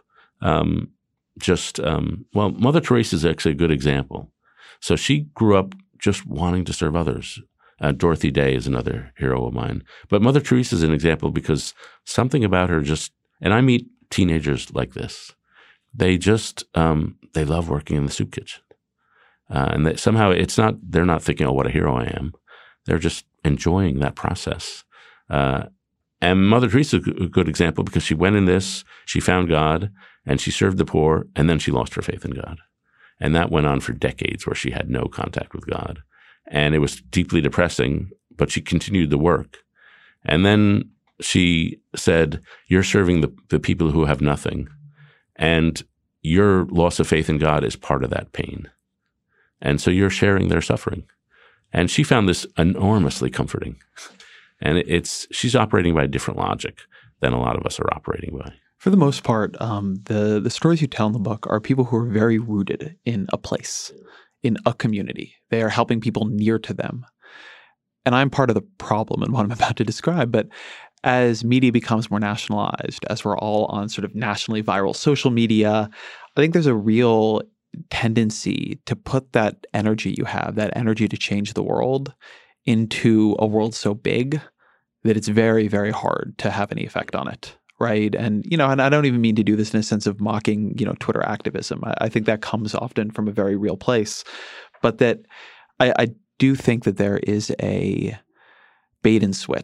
Mother Teresa is actually a good example. So she grew up just wanting to serve others. Dorothy Day is another hero of mine. But Mother Teresa is an example because something about her and I meet teenagers like this. They just, they love working in the soup kitchen. And somehow they're not thinking, oh, what a hero I am. They're just enjoying that process. And Mother Teresa is a good example because she went in this, she found God, and she served the poor, and then she lost her faith in God. And that went on for decades where she had no contact with God. And it was deeply depressing, but she continued the work. And then she said, you're serving the people who have nothing. And your loss of faith in God is part of that pain. And so you're sharing their suffering. And she found this enormously comforting. And she's operating by a different logic than a lot of us are operating by. For the most part, the stories you tell in the book are people who are very rooted in a place, in a community. They are helping people near to them. And I'm part of the problem in what I'm about to describe. But as media becomes more nationalized, as we're all on sort of nationally viral social media, I think there's a real tendency to put that energy you have, that energy to change the world, into a world so big that it's very, very hard to have any effect on it, right? And, and I don't even mean to do this in a sense of mocking, Twitter activism. I think that comes often from a very real place. But that I do think that there is a bait and switch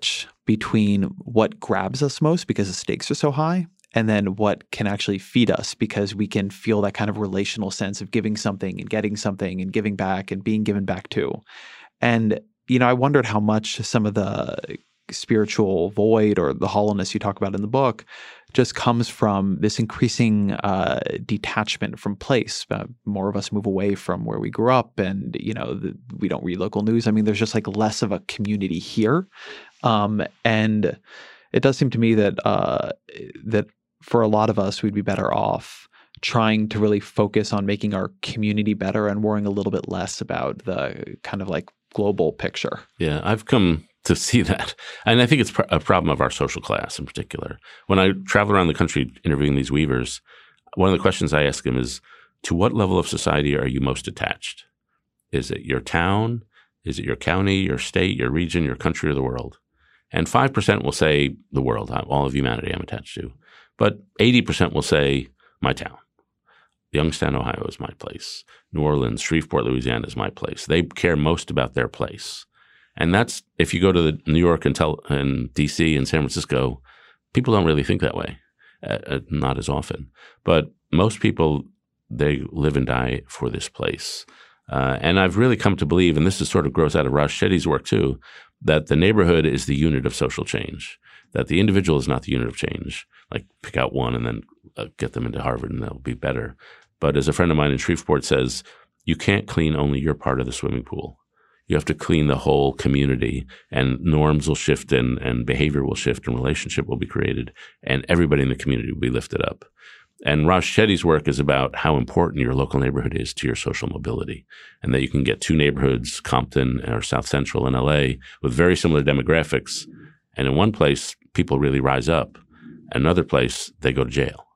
between what grabs us most because the stakes are so high, and then what can actually feed us because we can feel that kind of relational sense of giving something and getting something and giving back and being given back to. And, I wondered how much some of the spiritual void or the hollowness you talk about in the book just comes from this increasing detachment from place. More of us move away from where we grew up, and we don't read local news. I mean, there's just like less of a community here, and it does seem to me that that for a lot of us, we'd be better off trying to really focus on making our community better and worrying a little bit less about the kind of like global picture. Yeah, I've come to see that. And I think it's a problem of our social class in particular. When I travel around the country interviewing these weavers, one of the questions I ask them is, to what level of society are you most attached? Is it your town? Is it your county, your state, your region, your country, or the world? And 5% will say the world, all of humanity I'm attached to. But 80% will say my town. Youngstown, Ohio is my place. New Orleans, Shreveport, Louisiana is my place. They care most about their place. And that's, if you go to New York and D.C. and San Francisco, people don't really think that way, not as often. But most people, they live and die for this place. And I've really come to believe, and this is sort of grows out of Raj Chetty's work too, that the neighborhood is the unit of social change, that the individual is not the unit of change. Like pick out one and then get them into Harvard and they'll be better. But as a friend of mine in Shreveport says, you can't clean only your part of the swimming pool. You have to clean the whole community, and norms will shift and behavior will shift and relationship will be created, and everybody in the community will be lifted up. And Raj Chetty's work is about how important your local neighborhood is to your social mobility, and that you can get two neighborhoods, Compton or South Central in LA, with very similar demographics. And in one place, people really rise up. Another place, they go to jail.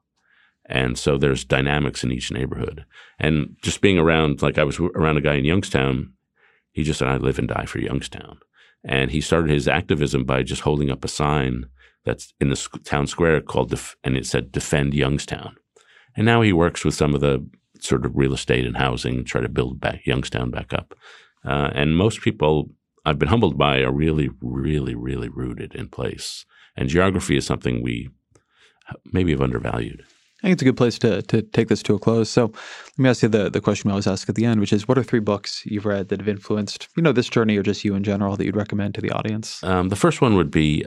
And so there's dynamics in each neighborhood. And just being around, like I was around a guy in Youngstown, he just said, I live and die for Youngstown. And he started his activism by just holding up a sign that's in the town square called, and it said, Defend Youngstown. And now he works with some of the sort of real estate and housing, try to build back Youngstown back up. And most people I've been humbled by are really, really, really rooted in place. And geography is something we maybe have undervalued. I think it's a good place to take this to a close. So let me ask you the question we always ask at the end, which is, what are 3 books you've read that have influenced, this journey or just you in general that you'd recommend to the audience? The first one would be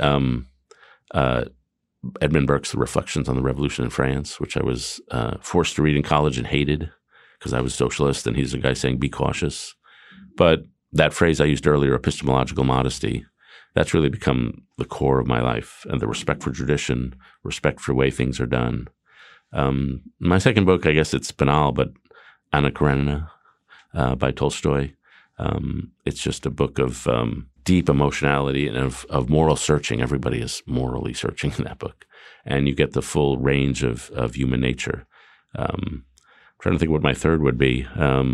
Edmund Burke's The Reflections on the Revolution in France, which I was forced to read in college and hated because I was socialist, and he's a guy saying, be cautious. But that phrase I used earlier, epistemological modesty, that's really become the core of my life, and the respect for tradition, respect for the way things are done. My second book, I guess it's banal, but Anna Karenina by Tolstoy. It's just a book of deep emotionality and of moral searching. Everybody is morally searching in that book. And you get the full range of human nature. I'm trying to think what my third would be.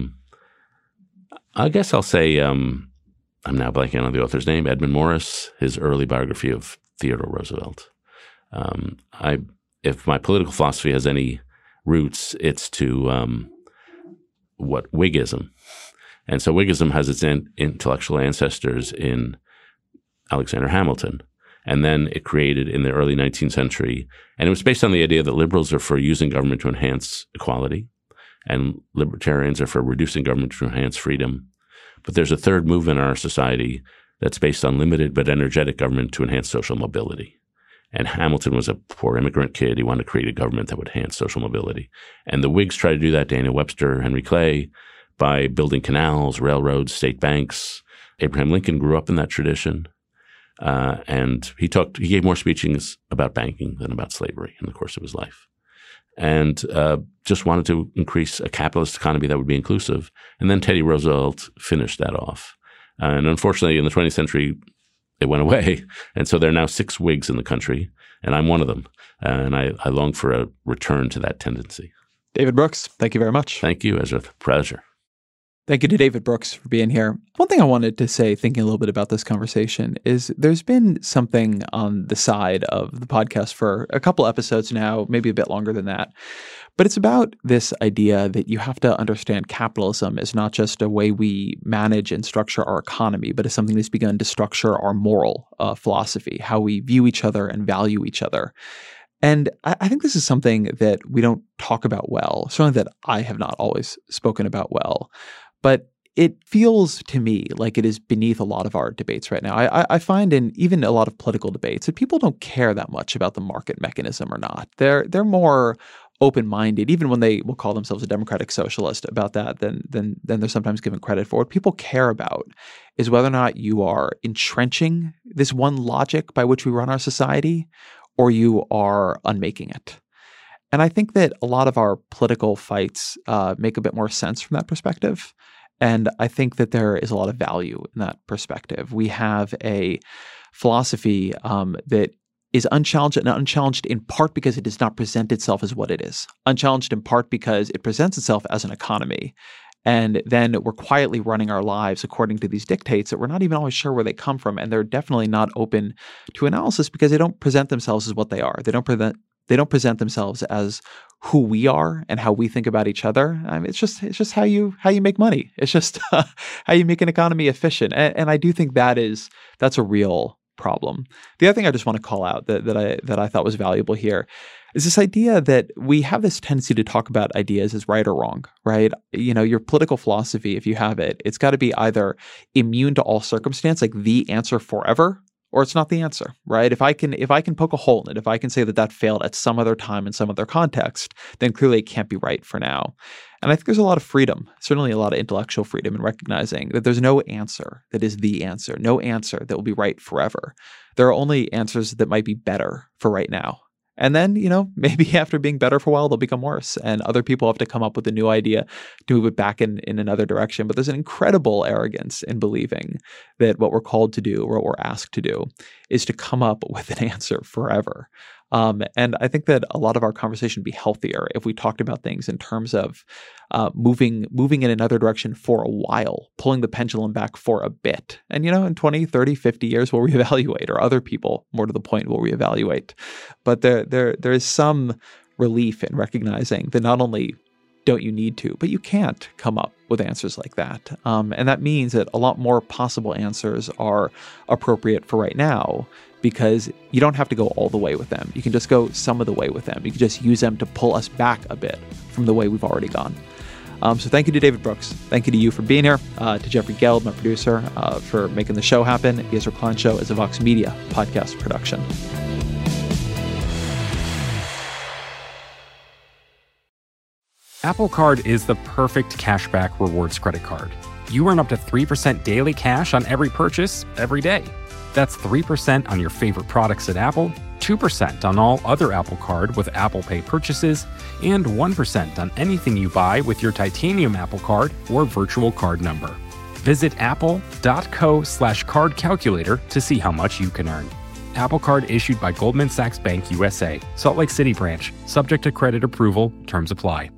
I guess I'll say, I'm now blanking on the author's name, Edmund Morris, his early biography of Theodore Roosevelt. If my political philosophy has any roots, it's to Whiggism. And so Whiggism has its intellectual ancestors in Alexander Hamilton. And then it created in the early 19th century, and it was based on the idea that liberals are for using government to enhance equality, and libertarians are for reducing government to enhance freedom. But there's a third movement in our society that's based on limited but energetic government to enhance social mobility. And Hamilton was a poor immigrant kid. He wanted to create a government that would enhance social mobility. And the Whigs tried to do that, Daniel Webster, Henry Clay, by building canals, railroads, state banks. Abraham Lincoln grew up in that tradition. And he gave more speeches about banking than about slavery in the course of his life. And just wanted to increase a capitalist economy that would be inclusive. And then Teddy Roosevelt finished that off. And unfortunately, in the 20th century, it went away. And so there are now 6 Whigs in the country, and I'm one of them. And I long for a return to that tendency. David Brooks, thank you very much. Thank you. It was a pleasure. Thank you to David Brooks for being here. One thing I wanted to say, thinking a little bit about this conversation, is there's been something on the side of the podcast for a couple episodes now, maybe a bit longer than that. But it's about this idea that you have to understand capitalism is not just a way we manage and structure our economy, but it's something that's begun to structure our moral philosophy, how we view each other and value each other. And I think this is something that we don't talk about well, certainly that I have not always spoken about well. But it feels to me like it is beneath a lot of our debates right now. I find in even a lot of political debates that people don't care that much about the market mechanism or not. They're more open-minded, even when they will call themselves a democratic socialist about that, than they're sometimes given credit for. What people care about is whether or not you are entrenching this one logic by which we run our society, or you are unmaking it. And I think that a lot of our political fights make a bit more sense from that perspective. And I think that there is a lot of value in that perspective. We have a philosophy that is unchallenged, and unchallenged in part because it does not present itself as what it is. Unchallenged in part because it presents itself as an economy. And then we're quietly running our lives according to these dictates that we're not even always sure where they come from. And they're definitely not open to analysis because they don't present themselves as what they are. They don't present themselves as who we are and how we think about each other. I mean, it's just how you make money. It's just how you make an economy efficient. And I do think that's a real problem. The other thing I just want to call out that I thought was valuable here is this idea that we have this tendency to talk about ideas as right or wrong, right? You know, your political philosophy, if you have it, it's got to be either immune to all circumstance, like the answer forever, or it's not the answer, right? If I can poke a hole in it, if I can say that failed at some other time in some other context, then clearly it can't be right for now. And I think there's a lot of freedom, certainly a lot of intellectual freedom in recognizing that there's no answer that is the answer, no answer that will be right forever. There are only answers that might be better for right now. And then, you know, maybe after being better for a while, they'll become worse. And other people have to come up with a new idea to move it back in another direction. But there's an incredible arrogance in believing that what we're called to do or what we're asked to do is to come up with an answer forever. And I think that a lot of our conversation would be healthier if we talked about things in terms of moving in another direction for a while, pulling the pendulum back for a bit. And, you know, in 20, 30, 50 years, we'll reevaluate, or other people, more to the point, will reevaluate. But there is some relief in recognizing that not only don't you need to, but you can't come up with answers like that. And that means that a lot more possible answers are appropriate for right now, because you don't have to go all the way with them. You can just go some of the way with them. You can just use them to pull us back a bit from the way we've already gone. So thank you to David Brooks. Thank you to you for being here. To Jeffrey Geld, my producer, for making the show happen. The Ezra Klein Show is a Vox Media podcast production. Apple Card is the perfect cashback rewards credit card. You earn up to 3% daily cash on every purchase every day. That's 3% on your favorite products at Apple, 2% on all other Apple Card with Apple Pay purchases, and 1% on anything you buy with your titanium Apple Card or virtual card number. Visit apple.co/card calculator to see how much you can earn. Apple Card issued by Goldman Sachs Bank USA, Salt Lake City branch, subject to credit approval, terms apply.